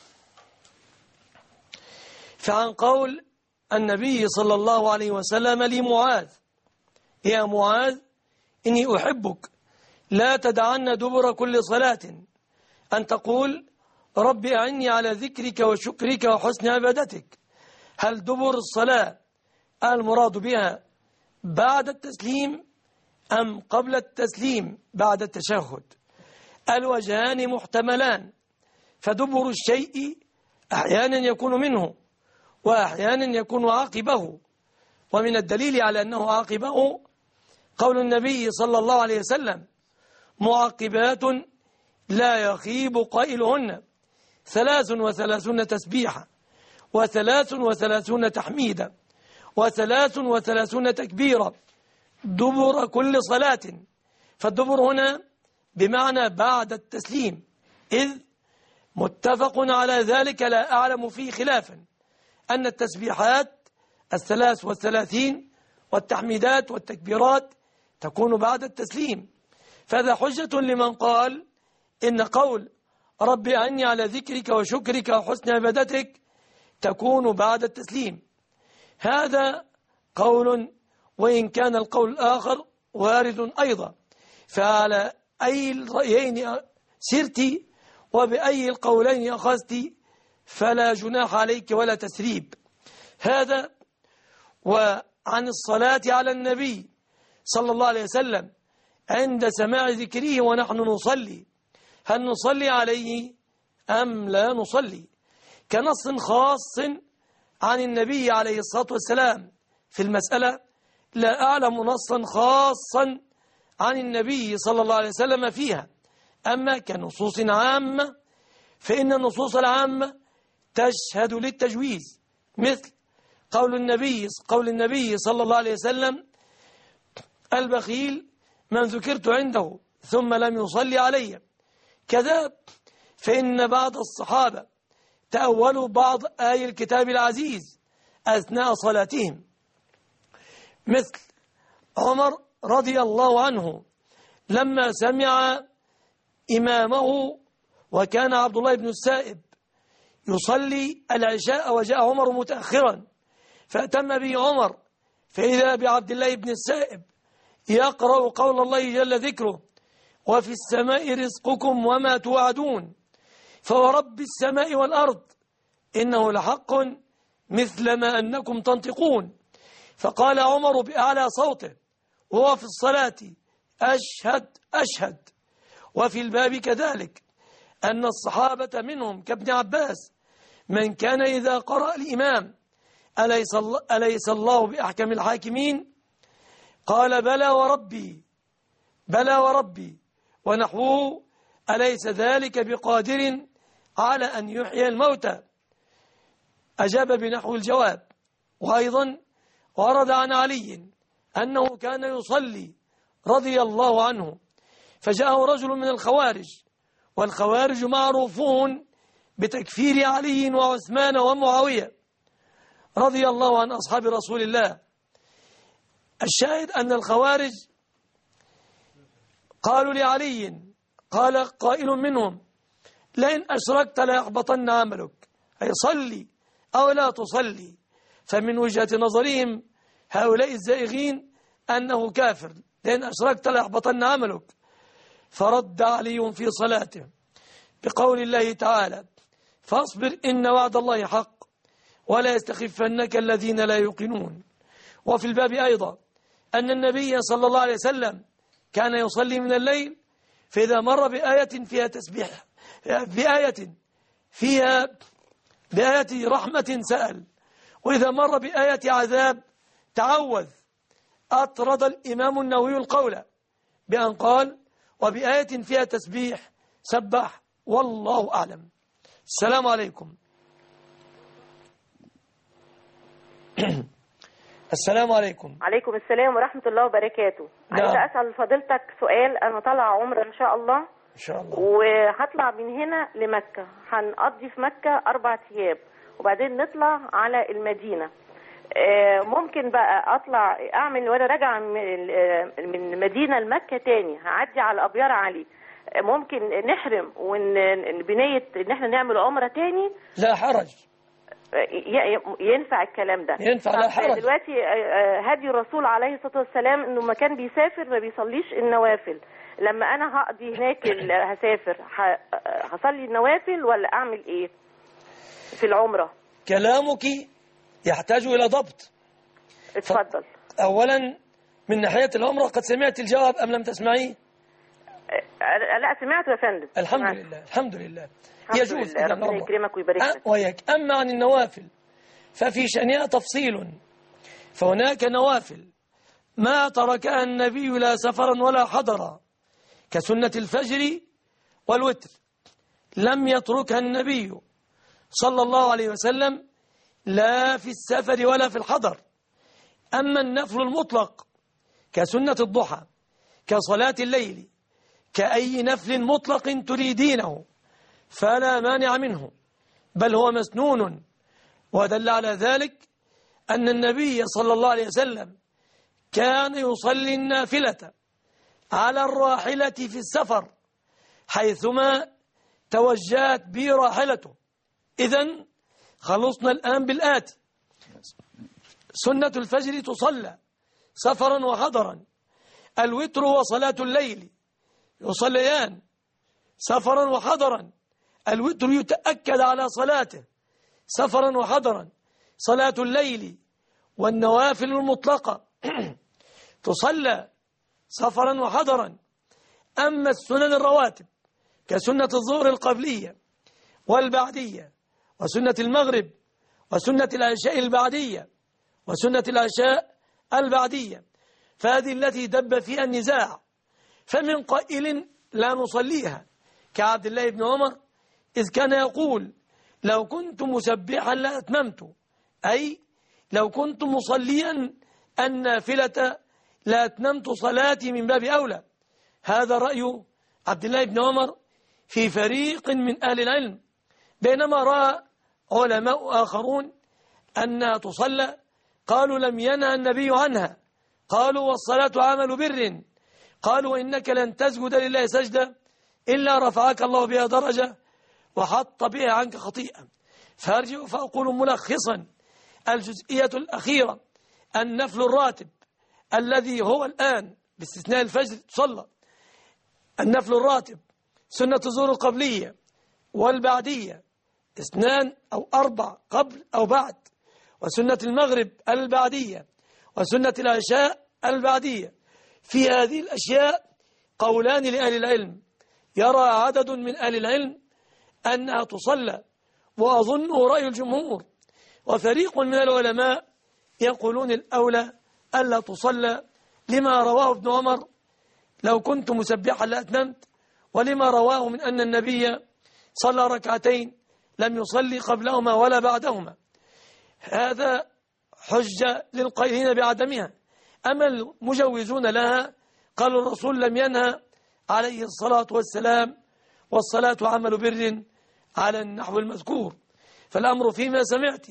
فعن قول النبي صلى الله عليه وسلم لمعاذ: يا معاذ إني أحبك لا تدعن دبر كل صلاة أن تقول رب أعني على ذكرك وشكرك وحسن عبادتك. هل دبر الصلاة المراد بها بعد التسليم أم قبل التسليم بعد التشهد؟ الوجهان محتملان، فدبر الشيء أحيانا يكون منه وأحيانا يكون عاقبه، ومن الدليل على أنه عاقبه قول النبي صلى الله عليه وسلم: معقبات لا يخيب قائلهن 33 تسبيحة و33 تحميدا و33 تكبيرا دبر كل صلاة. فالدبر هنا بمعنى بعد التسليم، إذ متفق على ذلك لا أعلم فيه خلافا أن التسبيحات 33 والتحميدات والتكبيرات تكون بعد التسليم. فهذا حجة لمن قال إن قول رب أعني على ذكرك وشكرك وحسن عبادتك تكون بعد التسليم. هذا قول، وإن كان القول الآخر وارد أيضا. فعلى أي الرأيين سرت وبأي القولين أخذت فلا جناح عليك ولا تسريب. هذا. وعن الصلاة على النبي صلى الله عليه وسلم عند سماع ذكره ونحن نصلي، هل نصلي عليه أم لا نصلي، كنص خاص عن النبي عليه الصلاة والسلام في المسألة. لا أعلم نصا خاصا عن النبي صلى الله عليه وسلم فيها. أما كنصوص عامة فإن النصوص العامة تشهد للتجويز، مثل قول النبي صلى الله عليه وسلم: البخيل من ذكرت عنده ثم لم يصلي علي. كذا فإن بعض الصحابة تأولوا بعض آي الكتاب العزيز أثناء صلاتهم، مثل عمر رضي الله عنه لما سمع إمامه وكان عبد الله بن السائب يصلي العشاء وجاء عمر متأخرا فأتم به عمر، فإذا بعبد الله بن السائب يقرأ قول الله جل ذكره: وفي السماء رزقكم وما توعدون فورب السماء والأرض إنه لحق مثل ما أنكم تنطقون. فقال عمر بأعلى صوته وهو في الصلاة: أشهد أشهد. وفي الباب كذلك أن الصحابة منهم كابن عباس من كان إذا قرأ الإمام: أليس الله بأحكم الحاكمين؟ قال: بلى وربي بلى وربي، ونحوه: أليس ذلك بقادر على أن يحيي الموتى؟ أجاب بنحو الجواب. وأيضا ورد عن علي أنه كان يصلي رضي الله عنه فجاءه رجل من الخوارج، والخوارج معروفون بتكفير علي وعثمان ومعاوية رضي الله عن أصحاب رسول الله. الشاهد أن الخوارج قالوا لعلي، قال قائل منهم: لئن أشركت ليحبطن عملك، أي صلي أو لا تصلي. فمن وجهة نظرهم هؤلاء الزائغين أنه كافر، لئن أشركت ليحبطن عملك. فرد علي في صلاته بقول الله تعالى: فاصبر إن وعد الله حق ولا يستخفنك الذين لا يوقنون. وفي الباب أيضا أن النبي صلى الله عليه وسلم كان يصلي من الليل، فإذا مر بآية فيها تسبيح، بآية رحمة سأل، وإذا مر بآية عذاب تعوذ. أطرد الإمام النووي القول بأن قال: وبآية فيها تسبيح سبح. والله أعلم. السلام عليكم. السلام عليكم. عليكم السلام ورحمة الله وبركاته. نعم. عايزة أسأل فضيلتك سؤال. أنا طالعة عمرة إن شاء الله، إن شاء الله، وهطلع من هنا لمكة. هنقضي في مكة 4 أيام وبعدين نطلع على المدينة. ممكن بقى أطلع أعمل وأنا راجعة من مدينة لمكة تاني هعدي على أبيار علي، ممكن نحرم بنية إن احنا نعمل عمرة تاني؟ لا حرج، ينفع الكلام ده؟ ينفع، لا حرج. دلوقتي هدي الرسول عليه الصلاة والسلام انه ما كان بيسافر ما بيصليش النوافل. لما انا هقضي هناك هسافر هصلي النوافل ولا اعمل ايه في العمرة؟ كلامك يحتاج الى ضبط. اتفضل. اولا من ناحية العمرة قد سمعت الجواب ام لم تسمعيه؟ لا سمعته يا فندم. الحمد لله الحمد لله. يجوز ربنا يكرمك ويبارك لك. وياك. أما عن النوافل ففي شأنها تفصيل، فهناك نوافل ما تركها النبي لا سفرا ولا حضرا كسنة الفجر والوتر، لم يتركها النبي صلى الله عليه وسلم لا في السفر ولا في الحضر. أما النفل المطلق كسنة الضحى كصلاة الليل كأي نفل مطلق تريدينه فلا مانع منه، بل هو مسنون. ودل على ذلك أن النبي صلى الله عليه وسلم كان يصلي النافلة على الراحلة في السفر حيثما توجهت به راحلته. إذن خلصنا الآن بالآتي: سنة الفجر تصلى سفرا وحضرا، الوتر وصلاة الليل يصليان سفرا وحضرا، الوتر يتأكد على صلاته سفرا وحضرا، صلاة الليل والنوافل المطلقة تصلى سفرا وحضرا. أما السنن الرواتب كسنة الظهر القبلية والبعدية، وسنة المغرب، وسنة العشاء البعدية، وسنة العشاء البعدية، فهذه التي دب فيها النزاع. فمن قائل لا نصليها كعبد الله بن عمر، إذ كان يقول لو كنت مسبحا لأتممت، أي لو كنت مصليا النافلة لأتممت صلاتي من باب أولى. هذا رأي عبد الله بن عمر في فريق من أهل العلم، بينما رأى علماء آخرون أنها تصلى، قالوا لم ينهى النبي عنها، قالوا والصلاة عمل بر، قالوا إنك لن تسجد لله سجدة إلا رفعك الله بها درجة وحط بها عنك خطيئة. فأرجع فأقول ملخصا الجزئية الأخيرة: النفل الراتب الذي هو الآن باستثناء الفجر تصلى، النفل الراتب سنة الظهر القبلية والبعدية 2 أو 4 قبل أو بعد، وسنة المغرب البعدية، وسنة العشاء البعدية. في هذه الأشياء قولان لأهل العلم، يرى عدد من أهل العلم أنها تصلى، وأظنه رأي الجمهور، وفريق من العلماء يقولون الأولى ألا تصلى، لما رواه ابن عمر لو كنت مسبحا لأتممت، ولما رواه من أن النبي صلى ركعتين لم يصلي قبلهما ولا بعدهما. هذا حجة للقائلين بعدمها. أما المجوزون لها قالوا الرسول لم ينهى عليه الصلاة والسلام والصلاة عمل بر على النحو المذكور. فالأمر فيما سمعت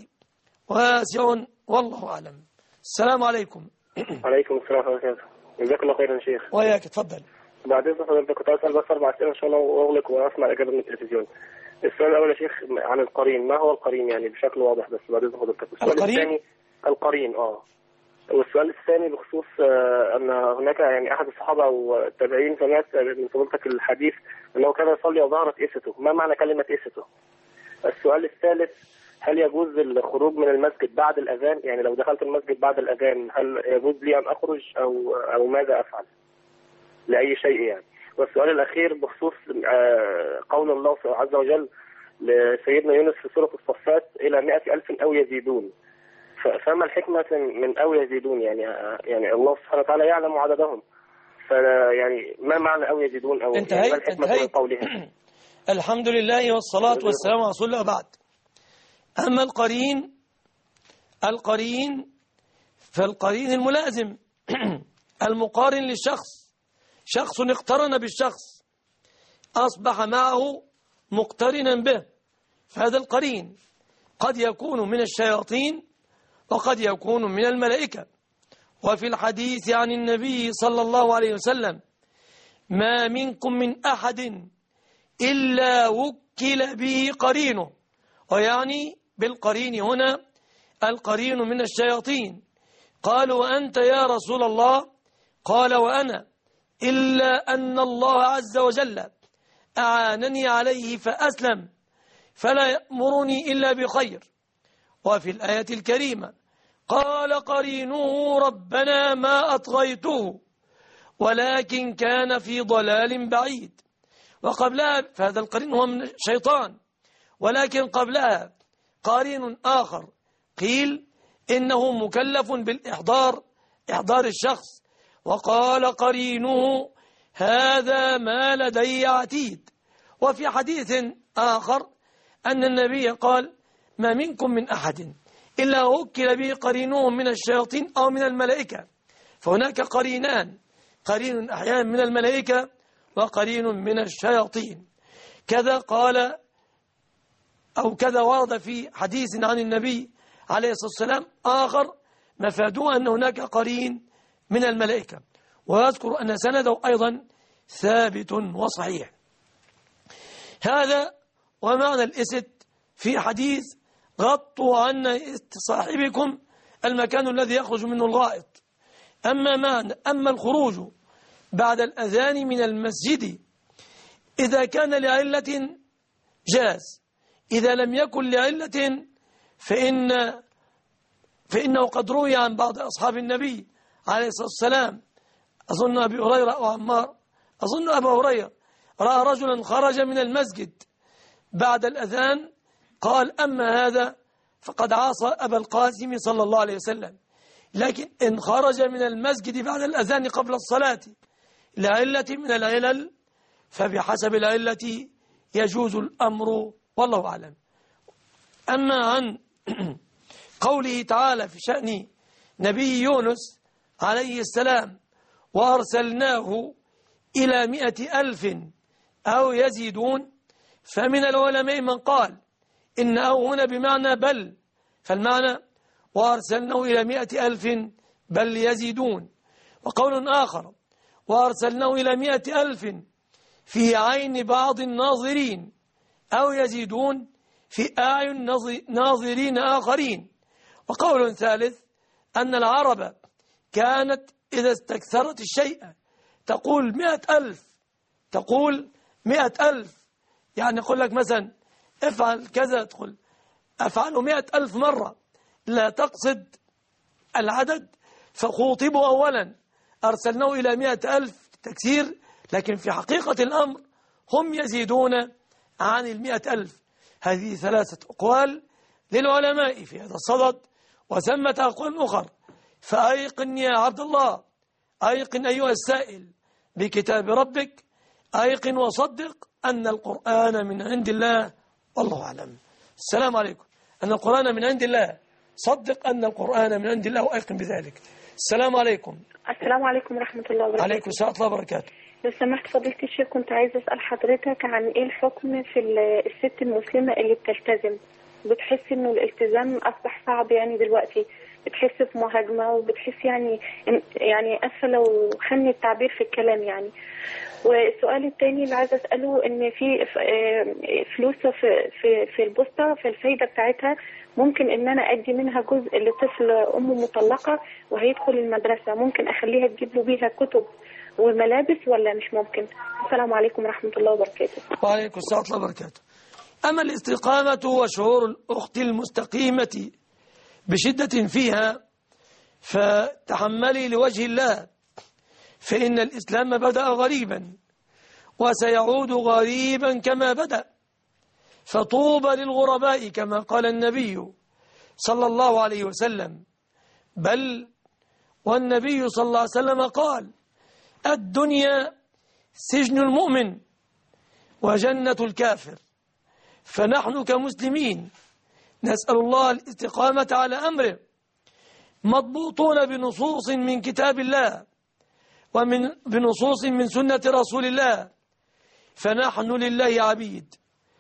واسع والله أعلم. السلام عليكم. عليكم السلام ورحمة الله وبركاته. جزاك الله خيرا يا شيخ. وياك اتفضل. بعد إذن حضرتك كنت أسأل بس 4 أسئلة إن شاء الله وأغلق وأسمع الإجابة من التلفزيون. السؤال الأول يا شيخ عن القرين، ما هو القرين يعني بشكل واضح بس بعد إذن حضرتك. السؤال الثاني القرين والسؤال الثاني بخصوص أن هناك يعني أحد الصحابة أو التابعين سمعت من فضيلتك الحديث أنه كان يصلي وظهرت إسته، ما معنى كلمة إسته؟ السؤال الثالث: هل يجوز الخروج من المسجد بعد الأذان؟ يعني لو دخلت المسجد بعد الأذان هل يجوز لي أن أخرج أو ماذا أفعل؟ لأي شيء يعني. والسؤال الأخير بخصوص قول الله عز وجل لسيدنا يونس في سورة الصفات: إلى 100,000 أو يزيدون. فما الحكمة من أو يزيدون؟ يعني الله سبحانه وتعالى يعلم عددهم، فيعني ما معنى أو يزيدون أو انتهيت ما الحكمة من قولها؟ الحمد لله والصلاة والسلام على رسول الله. بعد أما القرين فالقرين الملازم المقارن للشخص، شخص اقترن بالشخص أصبح معه مقترنا به، فهذا القرين قد يكون من الشياطين وقد يكون من الملائكة. وفي الحديث عن النبي صلى الله عليه وسلم: ما منكم من أحد إلا وكل به قرينه، ويعني بالقرين هنا القرين من الشياطين. قالوا: وأنت يا رسول الله؟ قال: وأنا، إلا أن الله عز وجل أعانني عليه فأسلم، فلا يأمرني إلا بخير. وفي الآية الكريمة: قال قرينه ربنا ما أطغيته ولكن كان في ضلال بعيد. وقبلها فهذا القرين هو من الشيطان، ولكن قبلها قرين آخر قيل إنه مكلف بالإحضار، إحضار الشخص. وقال قرينه هذا ما لدي عتيد. وفي حديث آخر أن النبي قال: ما منكم من أحد إلا وكل به قرينه من الشياطين أو من الملائكة. فهناك قرينان، قرين أحيانا من الملائكة وقرين من الشياطين. كذا قال أو كذا ورد في حديث عن النبي عليه الصلاة والسلام آخر مفاده أن هناك قرين من الملائكة. ويذكر أن سنده أيضا ثابت وصحيح. هذا ومعنى الإست في حديث: غطوا عن إست صاحبكم المكان الذي يخرج منه الغائط. أما الخروج بعد الأذان من المسجد إذا كان لعلة جاز، إذا لم يكن لعلة فإنه قد روي عن بعض أصحاب النبي عليه الصلاة والسلام، أظن أبي هريرة أو عمار، أظن أبا هريرة رأى رجلا خرج من المسجد بعد الأذان قال أما هذا فقد عاصى أبا القاسم صلى الله عليه وسلم. لكن إن خرج من المسجد بعد الأذان قبل الصلاة لعلة من العلل فبحسب العلة يجوز الأمر والله أعلم. أما عن قوله تعالى في شأن نبي يونس عليه السلام وأرسلناه إلى 100,000 أو يزيدون، فمن العلماء من قال إن أو هنا بمعنى بل، فالمعنى وأرسلناه إلى 100,000 بل يزيدون. وقول آخر وأرسلناه إلى 100,000 في عين بعض الناظرين أو يزيدون في أعين ناظرين آخرين. وقول ثالث أن العرب كانت إذا استكثرت الشيء تقول 100,000، تقول 100,000، يعني يقول لك مثلا افعل كذا تقول أفعله 100,000 مرة، لا تقصد العدد. فخوطبوا أولا أرسلناه إلى 100,000 تكسير، لكن في حقيقة الأمر هم يزيدون عن 100,000. هذه 3 أقوال للعلماء في هذا الصدد، وثمة أقوال أخر. فأيقن يا عبد الله، أيقن أيها السائل بكتاب ربك، أيقن وصدق أن القرآن من عند الله والله أعلم. السلام عليكم. أن القرآن من عند الله، صدق أن القرآن من عند الله وأيقن بذلك. السلام عليكم. السلام عليكم ورحمة الله وبركاته. عليكم السلام ورحمة الله وبركاته. لو سمحت فضيلة الشيخ، كنت عايزة أسأل حضرتك عن إيه الحكم في الست المسلمة اللي بتلتزم، بتحس إنه الالتزام أصبح صعب يعني دلوقتي، بتحس في مهاجمة وبتحس يعني أسفة لو خلني التعبير في الكلام يعني. والسؤال الثاني اللي عايزة أسأله إن في فلوس في البوسطة، في الفايدة بتاعتها ممكن إن أنا أدي منها جزء لطفل أمه مطلقة وهيدخل المدرسة، ممكن أخليها تجيب له بيها كتب وملابس ولا مش ممكن؟ السلام عليكم ورحمة الله وبركاته. وعليكم السلام ورحمة الله وبركاته. أما الاستقامة وشعور الأخت المستقيمة بشدة فيها فتحملي لوجه الله، فإن الإسلام بدأ غريبا وسيعود غريبا كما بدأ، فطوبى للغرباء كما قال النبي صلى الله عليه وسلم. بل والنبي صلى الله عليه وسلم قال الدنيا سجن المؤمن وجنة الكافر. فنحن كمسلمين نسأل الله الاستقامة على أمره، مضبوطون بنصوص من كتاب الله بنصوص من سنة رسول الله. فنحن لله عبيد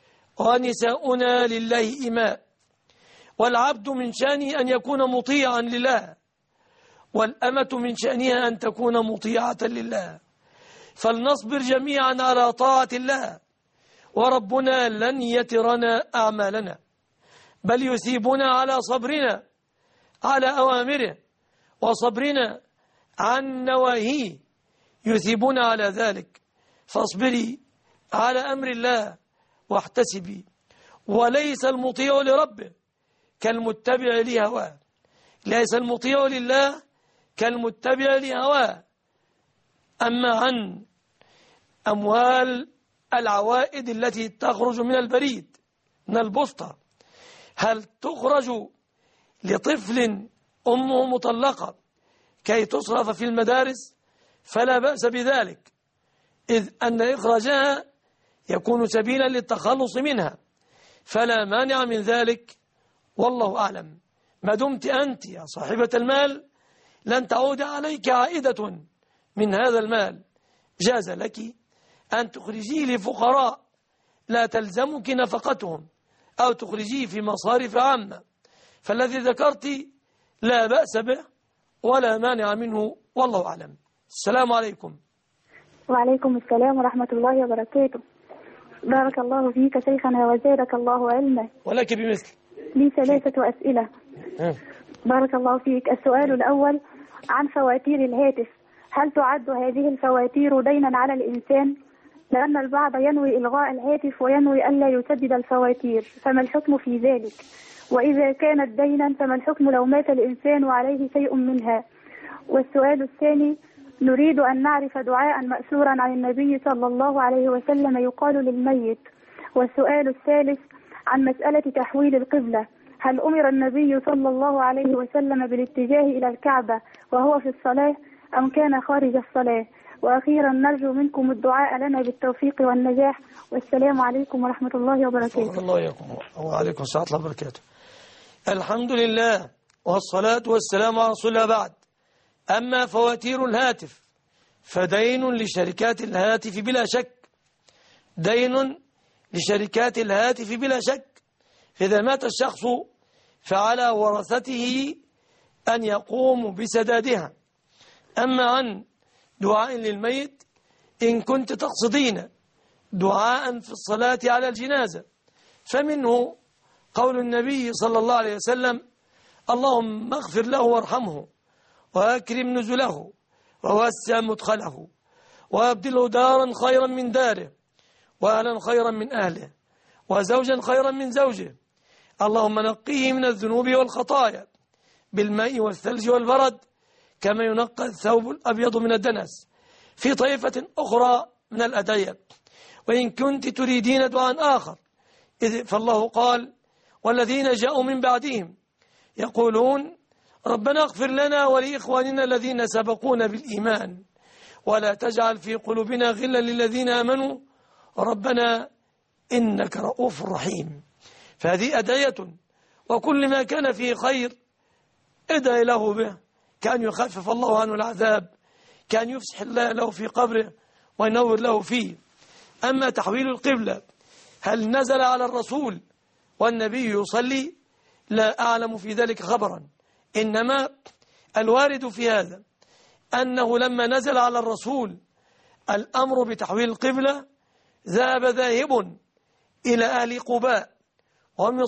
ونساؤنا لله إماء، والعبد من شأنه أن يكون مطيعا لله، والأمة من شأنها أن تكون مطيعة لله. فلنصبر جميعا على طاعة الله، وربنا لن يترنا أعمالنا، بل يثيبنا على صبرنا على أوامره وصبرنا عن نواهيه، يثيبنا على ذلك. فاصبري على أمر الله واحتسبي، وليس المطيع لربه كالمتبع لهواه، ليس المطيع لله كالمتبع لهواه. أما عن أموال العوائد التي تخرج من البريد من البوسطة، هل تخرج لطفل أمه مطلقة كي تصرف في المدارس؟ فلا بأس بذلك، إذ أن إخراجها يكون سبيلا للتخلص منها، فلا مانع من ذلك والله أعلم. ما دمت أنت يا صاحبة المال لن تعود عليك عائدة من هذا المال، جاز لك أن تخرجيه لفقراء لا تلزمك نفقتهم، أو تخرجيه في مصارف عامة، فالذي ذكرت لا بأس به ولا مانع منه والله أعلم. السلام عليكم. وعليكم السلام ورحمة الله وبركاته. بارك الله فيك شيخنا وزادك الله علما. ولك بمثل. لي 3 أسئلة. بارك الله فيك. السؤال الأول عن فواتير الهاتف، هل تعد هذه الفواتير دينا على الإنسان؟ لأن البعض ينوي إلغاء الهاتف وينوي ألا يسدد الفواتير، فما الحكم في ذلك؟ وإذا كانت دينا فما الحكم لو مات الإنسان وعليه شيء منها؟ والسؤال الثاني نريد أن نعرف دعاء مأثورا عن النبي صلى الله عليه وسلم يقال للميت. والسؤال الثالث عن مسألة تحويل القبلة، هل أمر النبي صلى الله عليه وسلم بالاتجاه إلى الكعبة وهو في الصلاة أم كان خارج الصلاة؟ وأخيرا نرجو منكم الدعاء لنا بالتوفيق والنجاح، والسلام عليكم ورحمة الله وبركاته. الله يكون وعليكم السلام ورحمة الله وبركاته. الحمد لله والصلاة والسلام على رسول الله. بعد، أما فواتير الهاتف فدين لشركات الهاتف بلا شك، دين لشركات الهاتف بلا شك. إذا مات الشخص فعلى ورثته أن يقوموا بسدادها. أما عن دعاء للميت، إن كنت تقصدين دعاء في الصلاة على الجنازة فمنه قول النبي صلى الله عليه وسلم: اللهم اغفر له وارحمه وأكرم نزله ووسع مدخله وأبدله دارا خيرا من داره وأهلا خيرا من أهله وزوجا خيرا من زوجه، اللهم نقيه من الذنوب والخطايا بالماء والثلج والبرد كما ينقى الثوب الأبيض من الدنس، في طائفة أخرى من الأدعية. وإن كنت تريدين دعاء آخر فالله قال: والذين جاءوا من بعدهم يقولون ربنا اغفر لنا ولإخواننا الذين سبقونا بالإيمان ولا تجعل في قلوبنا غلا للذين آمنوا ربنا إنك رؤوف رحيم. فهذه أدعية، وكل ما كان فيه خير ادعي له به، كأن يخفف الله عنه العذاب، كأن يفسح الله له في قبره وينور له فيه. أما تحويل القبلة هل نزل على الرسول والنبي يصلي؟ لا أعلم في ذلك خبرا، إنما الوارد في هذا أنه لما نزل على الرسول الأمر بتحويل القبلة ذهب ذاهب إلى أهل قباء وهم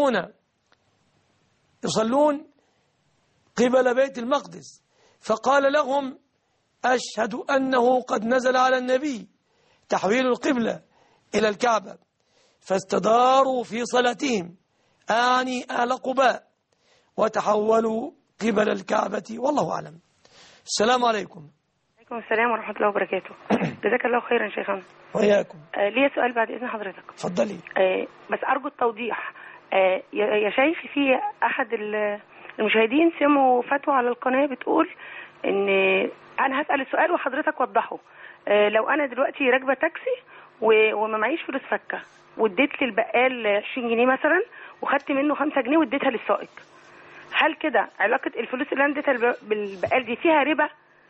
يصلون قبل بيت المقدس، فقال لهم: أشهد أنه قد نزل على النبي تحويل القبلة إلى الكعبة، فاستداروا في صلاتهم أعني أهل قباء وتحولوا قبل الكعبة، والله أعلم. السلام عليكم. وعليكم السلام ورحمة الله وبركاته. جزاك الله خيرا شيخنا. وإياكم. لي سؤال بعد إذن حضرتك. اتفضلي. بس أرجو التوضيح. يا شيخ، في أحد المشاهدين سمعوا فتوى على القناة بتقول إن أنا هسأل السؤال وحضرتك وضحه. لو أنا دلوقتي راكبة تاكسي وما معيش فلوس فكة واديت للبقال 20 جنيه مثلا وخدت منه 5 جنيه واديتها للسائق، هل كده علاقة الفلوس اللي أنا اديتها بالبقال دي فيها ربا؟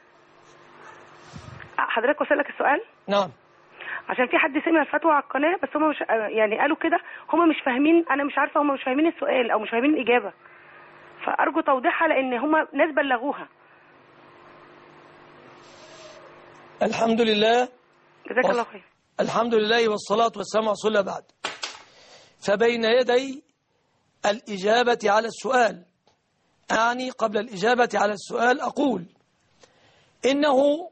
حضرتك وصل لك السؤال؟ نعم. عشان في حد سمع الفتوى على القناة بس هم مش يعني قالوا كده، هم مش فاهمين، أنا مش عارفة هم مش فاهمين السؤال أو مش فاهمين الإجابة، فأرجو توضيحها لأن هم ناس بلغوها. الحمد لله. جزاك الله خير. الحمد لله والصلاة والسلام على رسول الله. بعد، فبين يدي الإجابة على السؤال، أعني قبل الإجابة على السؤال أقول إنه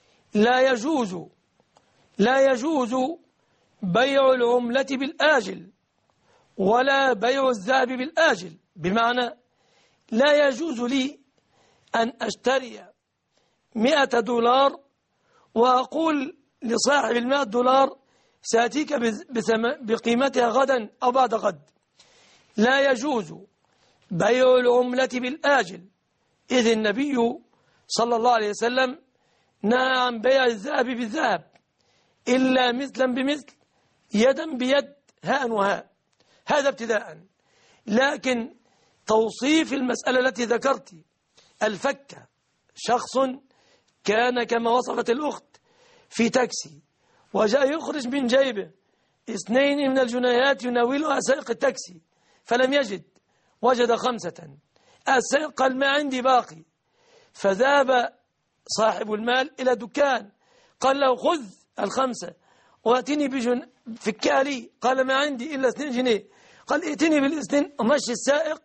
لا يجوز بيع العملة بالآجل ولا بيع الذهب بالآجل، بمعنى لا يجوز لي أن أشتري $100 وأقول لصاحب $100 سأتيك بقيمتها غدا أو بعد غد. لا يجوز بيع العملة بالآجل، إذ النبي صلى الله عليه وسلم نهى عن بيع الذهب بالذهب إلا مثلا بمثل يدا بيد هاء وهاء. هذا ابتداء. لكن توصيف المسألة التي ذكرت الفكة، شخص كان كما وصفت الأخت في تاكسي وجاء يخرج من جيبه 2 من الجنيهات يناولها سائق التاكسي فلم يجد، وجد 5. السائق قال: ما عندي باقي. فذهب صاحب المال إلى دكان قال له: خذ 5 واتني فكها لي. قال: ما عندي إلا 2 جنيه. قال: ائتني بال2 ومشي السائق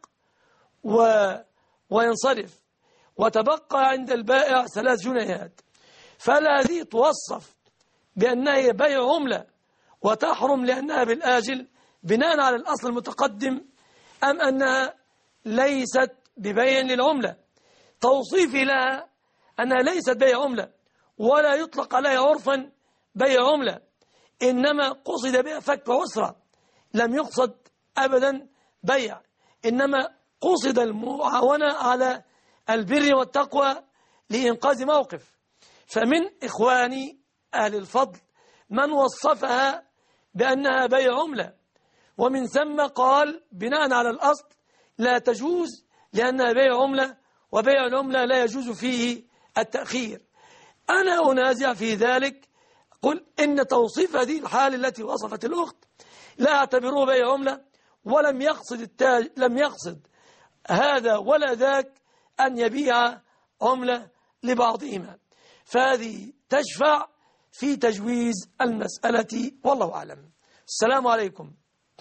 وينصرف، وتبقى عند البائع 3 جنيهات. فلا هذه توصف بأنها بيع عملة وتحرم لأنها بالآجل بناء على الأصل المتقدم، أم أنها ليست ببيع للعملة؟ توصيفي لها أنها ليست بيع عملة ولا يطلق عليها عرفا بيع عملة، إنما قصد بها فك عسرة، لم يقصد أبدا بيع، إنما قصد المعاونة على البر والتقوى لإنقاذ موقف. فمن إخواني أهل الفضل من وصفها بأنها بيع عملة، ومن ثم قال بناء على الأصل لا تجوز لأنها بيع عملة، وبيع العملة لا يجوز فيه التأخير. أنا أنازع في ذلك، قل إن توصيف هذه الحال التي وصفت الأخت لا أعتبره بيع عملة، ولم يقصد لم يقصد هذا ولا ذاك أن يبيع عملة لبعضهما، فهذه تشفع في تجويز المسألة، والله أعلم. السلام عليكم.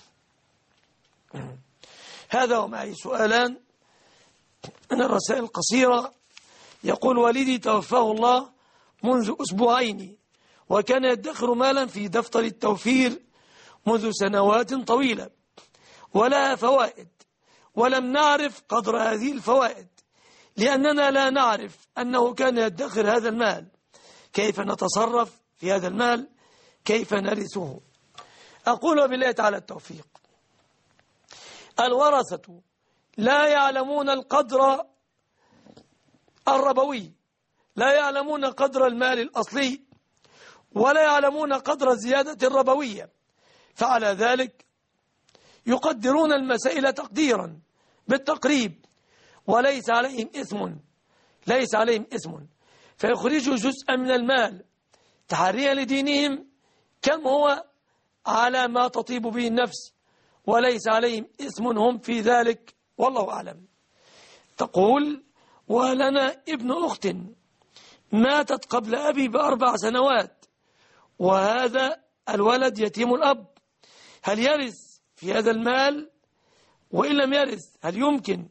هذا ومعي سؤالان من الرسائل القصيرة. يقول والدي توفاه الله منذ أسبوعين، وكان يدخر مالا في دفتر التوفير منذ سنوات طويلة ولا فوائد، ولم نعرف قدر هذه الفوائد لأننا لا نعرف أنه كان يدخر هذا المال. كيف نتصرف في هذا المال؟ كيف نرثه؟ أقول بالله تعالى التوفيق. الورثة لا يعلمون القدر الربوي، لا يعلمون قدر المال الأصلي، ولا يعلمون قدر الزيادة الربوية، فعلى ذلك يقدرون المسائل تقديرا بالتقريب، وليس عليهم إثم، فيخرجوا جزءا من المال تحريا لدينهم كم هو على ما تطيب به النفس، وليس عليهم إثم هم في ذلك، والله أعلم. تقول ولنا ابن أخت ماتت قبل أبي ب4 سنوات، وهذا الولد يتيم الأب، هل يرث في هذا المال؟ وإن لم يرث هل يمكن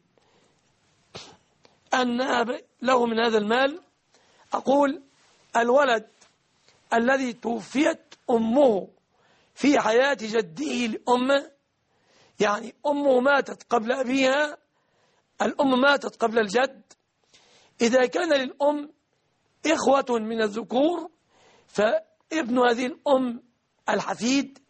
أن نهب له من هذا المال؟ أقول الولد الذي توفيت أمه في حياة جده لأمه، يعني أمه ماتت قبل أبيها، الأم ماتت قبل الجد، إذا كان للأم إخوة من الذكور فابن هذه الأم الحفيد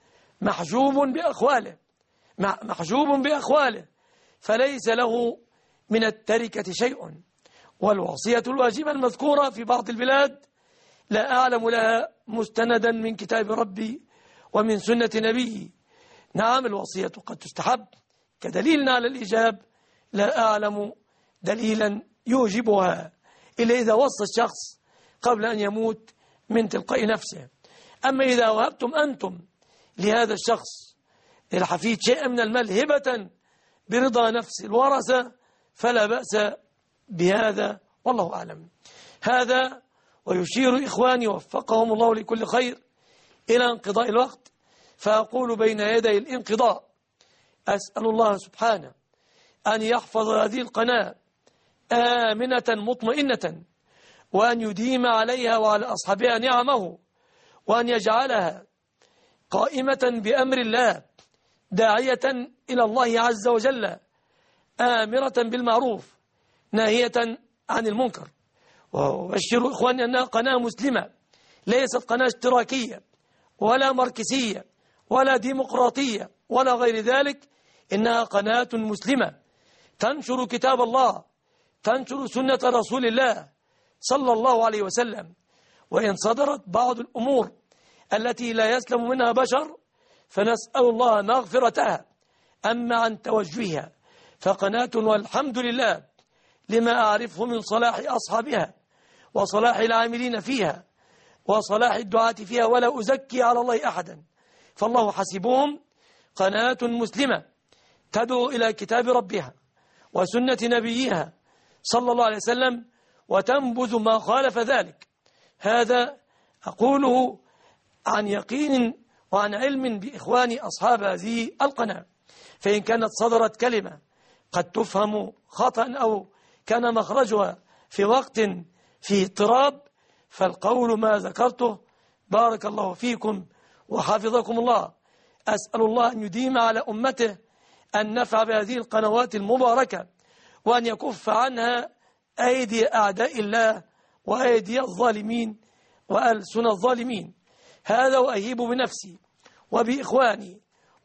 محجوب بأخواله، فليس له من التركة شيء. والوصية الواجبة المذكورة في بعض البلاد لا أعلم لها مستندا من كتاب ربي ومن سنة نبيه. نعم الوصية قد تستحب كدليل على الإيجاب، لا أعلم دليلا يوجبها إلا إذا وصى الشخص قبل أن يموت من تلقاء نفسه. أما إذا وهبتم أنتم لهذا الشخص الحفيد شيئا من المال هبة برضا نفس الورثة فلا بأس بهذا، والله أعلم. هذا ويشير إخواني وفقهم الله لكل خير إلى انقضاء الوقت، فأقول بين يدي الانقضاء أسأل الله سبحانه أن يحفظ هذه القناة آمنة مطمئنة، وأن يديم عليها وعلى أصحابها نعمه، وأن يجعلها قائمة بأمر الله داعية إلى الله عز وجل، آمرة بالمعروف ناهية عن المنكر. وأبشروا إخواني أنها قناة مسلمة، ليست قناة اشتراكية ولا ماركسية ولا ديمقراطية ولا غير ذلك، إنها قناة مسلمة تنشر كتاب الله، تنشر سنة رسول الله صلى الله عليه وسلم. وإن صدرت بعض الأمور التي لا يسلم منها بشر فنسأل الله مغفرتها، أما عن توجهها فقناة والحمد لله لما أعرفه من صلاح أصحابها وصلاح العاملين فيها وصلاح الدعاة فيها، ولا أزكي على الله أحدا، فالله حسبهم قناة مسلمة تدعو إلى كتاب ربها وسنة نبيها صلى الله عليه وسلم، وتنبذ ما خالف ذلك. هذا أقوله عن يقين وعن علم بإخواني أصحاب هذه القناة. فإن كانت صدرت كلمة قد تفهم خطأ أو كان مخرجها في وقت فيه اضطراب، فالقول ما ذكرته. بارك الله فيكم وحفظكم الله. أسأل الله أن يديم على أمته النفع بهذه القنوات المباركة، وأن يكف عنها أيدي أعداء الله وأيدي الظالمين. وألسن الظالمين. هذا وأهيب بنفسي وبإخواني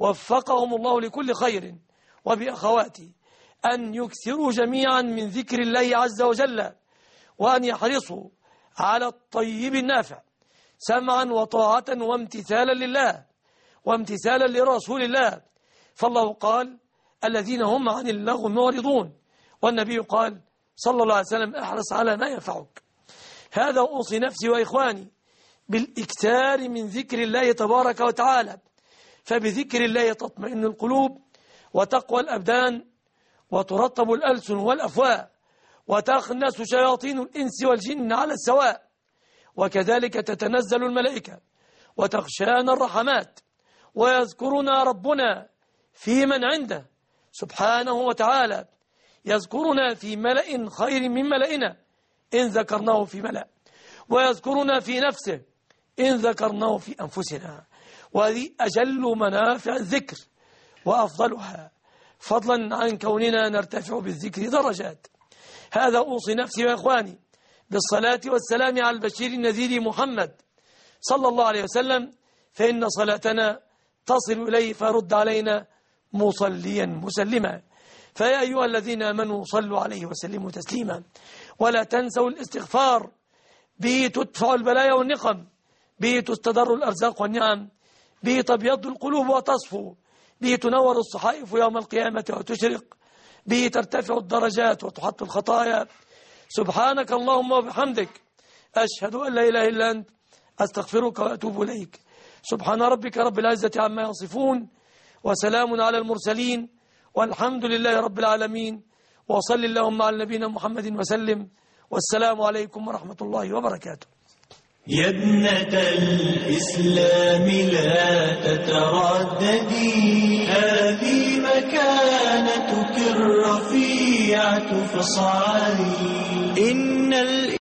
وفقهم الله لكل خير وبأخواتي أن يكثروا جميعا من ذكر الله عز وجل، وأن يحرصوا على الطيب النافع سمعا وطاعة وامتثالا لله وامتثالا لرسول الله. فالله قال الذين هم عن اللغو معرضون، والنبي قال صلى الله عليه وسلم احرص على ما ينفعك. هذا أوصي نفسي وإخواني بالإكثار من ذكر الله تبارك وتعالى، فبذكر الله تطمئن القلوب وتقوى الأبدان وترطب الألسن والأفواه وتخنس شياطين الإنس والجن على السواء، وكذلك تتنزل الملائكة وتغشانا الرحمات ويذكرنا ربنا في من عنده سبحانه وتعالى، يذكرنا في ملأ خير من ملئنا إن ذكرناه في ملأ، ويذكرنا في نفسه إن ذكرناه في أنفسنا. وهذه أجل منافع الذكر وأفضلها، فضلا عن كوننا نرتفع بالذكر درجات. هذا أوصي نفسي وإخواني بالصلاة والسلام على البشير النذير محمد صلى الله عليه وسلم، فإن صلاتنا تصل إليه فرد علينا مصليا مسلما. فيا أيها الذين آمنوا صلوا عليه وسلموا تسليما. ولا تنسوا الاستغفار، به تدفع البلايا والنقم، به تستدر الأرزاق والنعم، به تبيض القلوب وتصفو، به تنور الصحائف يوم القيامة وتشرق، به ترتفع الدرجات وتحط الخطايا. سبحانك اللهم وبحمدك، أشهد أن لا إله إلا أنت، أستغفرك وأتوب إليك. سبحان ربك رب العزة عما يصفون، وسلام على المرسلين، والحمد لله رب العالمين. وصل اللهم على نبينا محمد وسلم، والسلام عليكم ورحمة الله وبركاته. يا ابنة الإسلام لا تترددي، هذه مكانتك الرفيعة فاصعدي. إن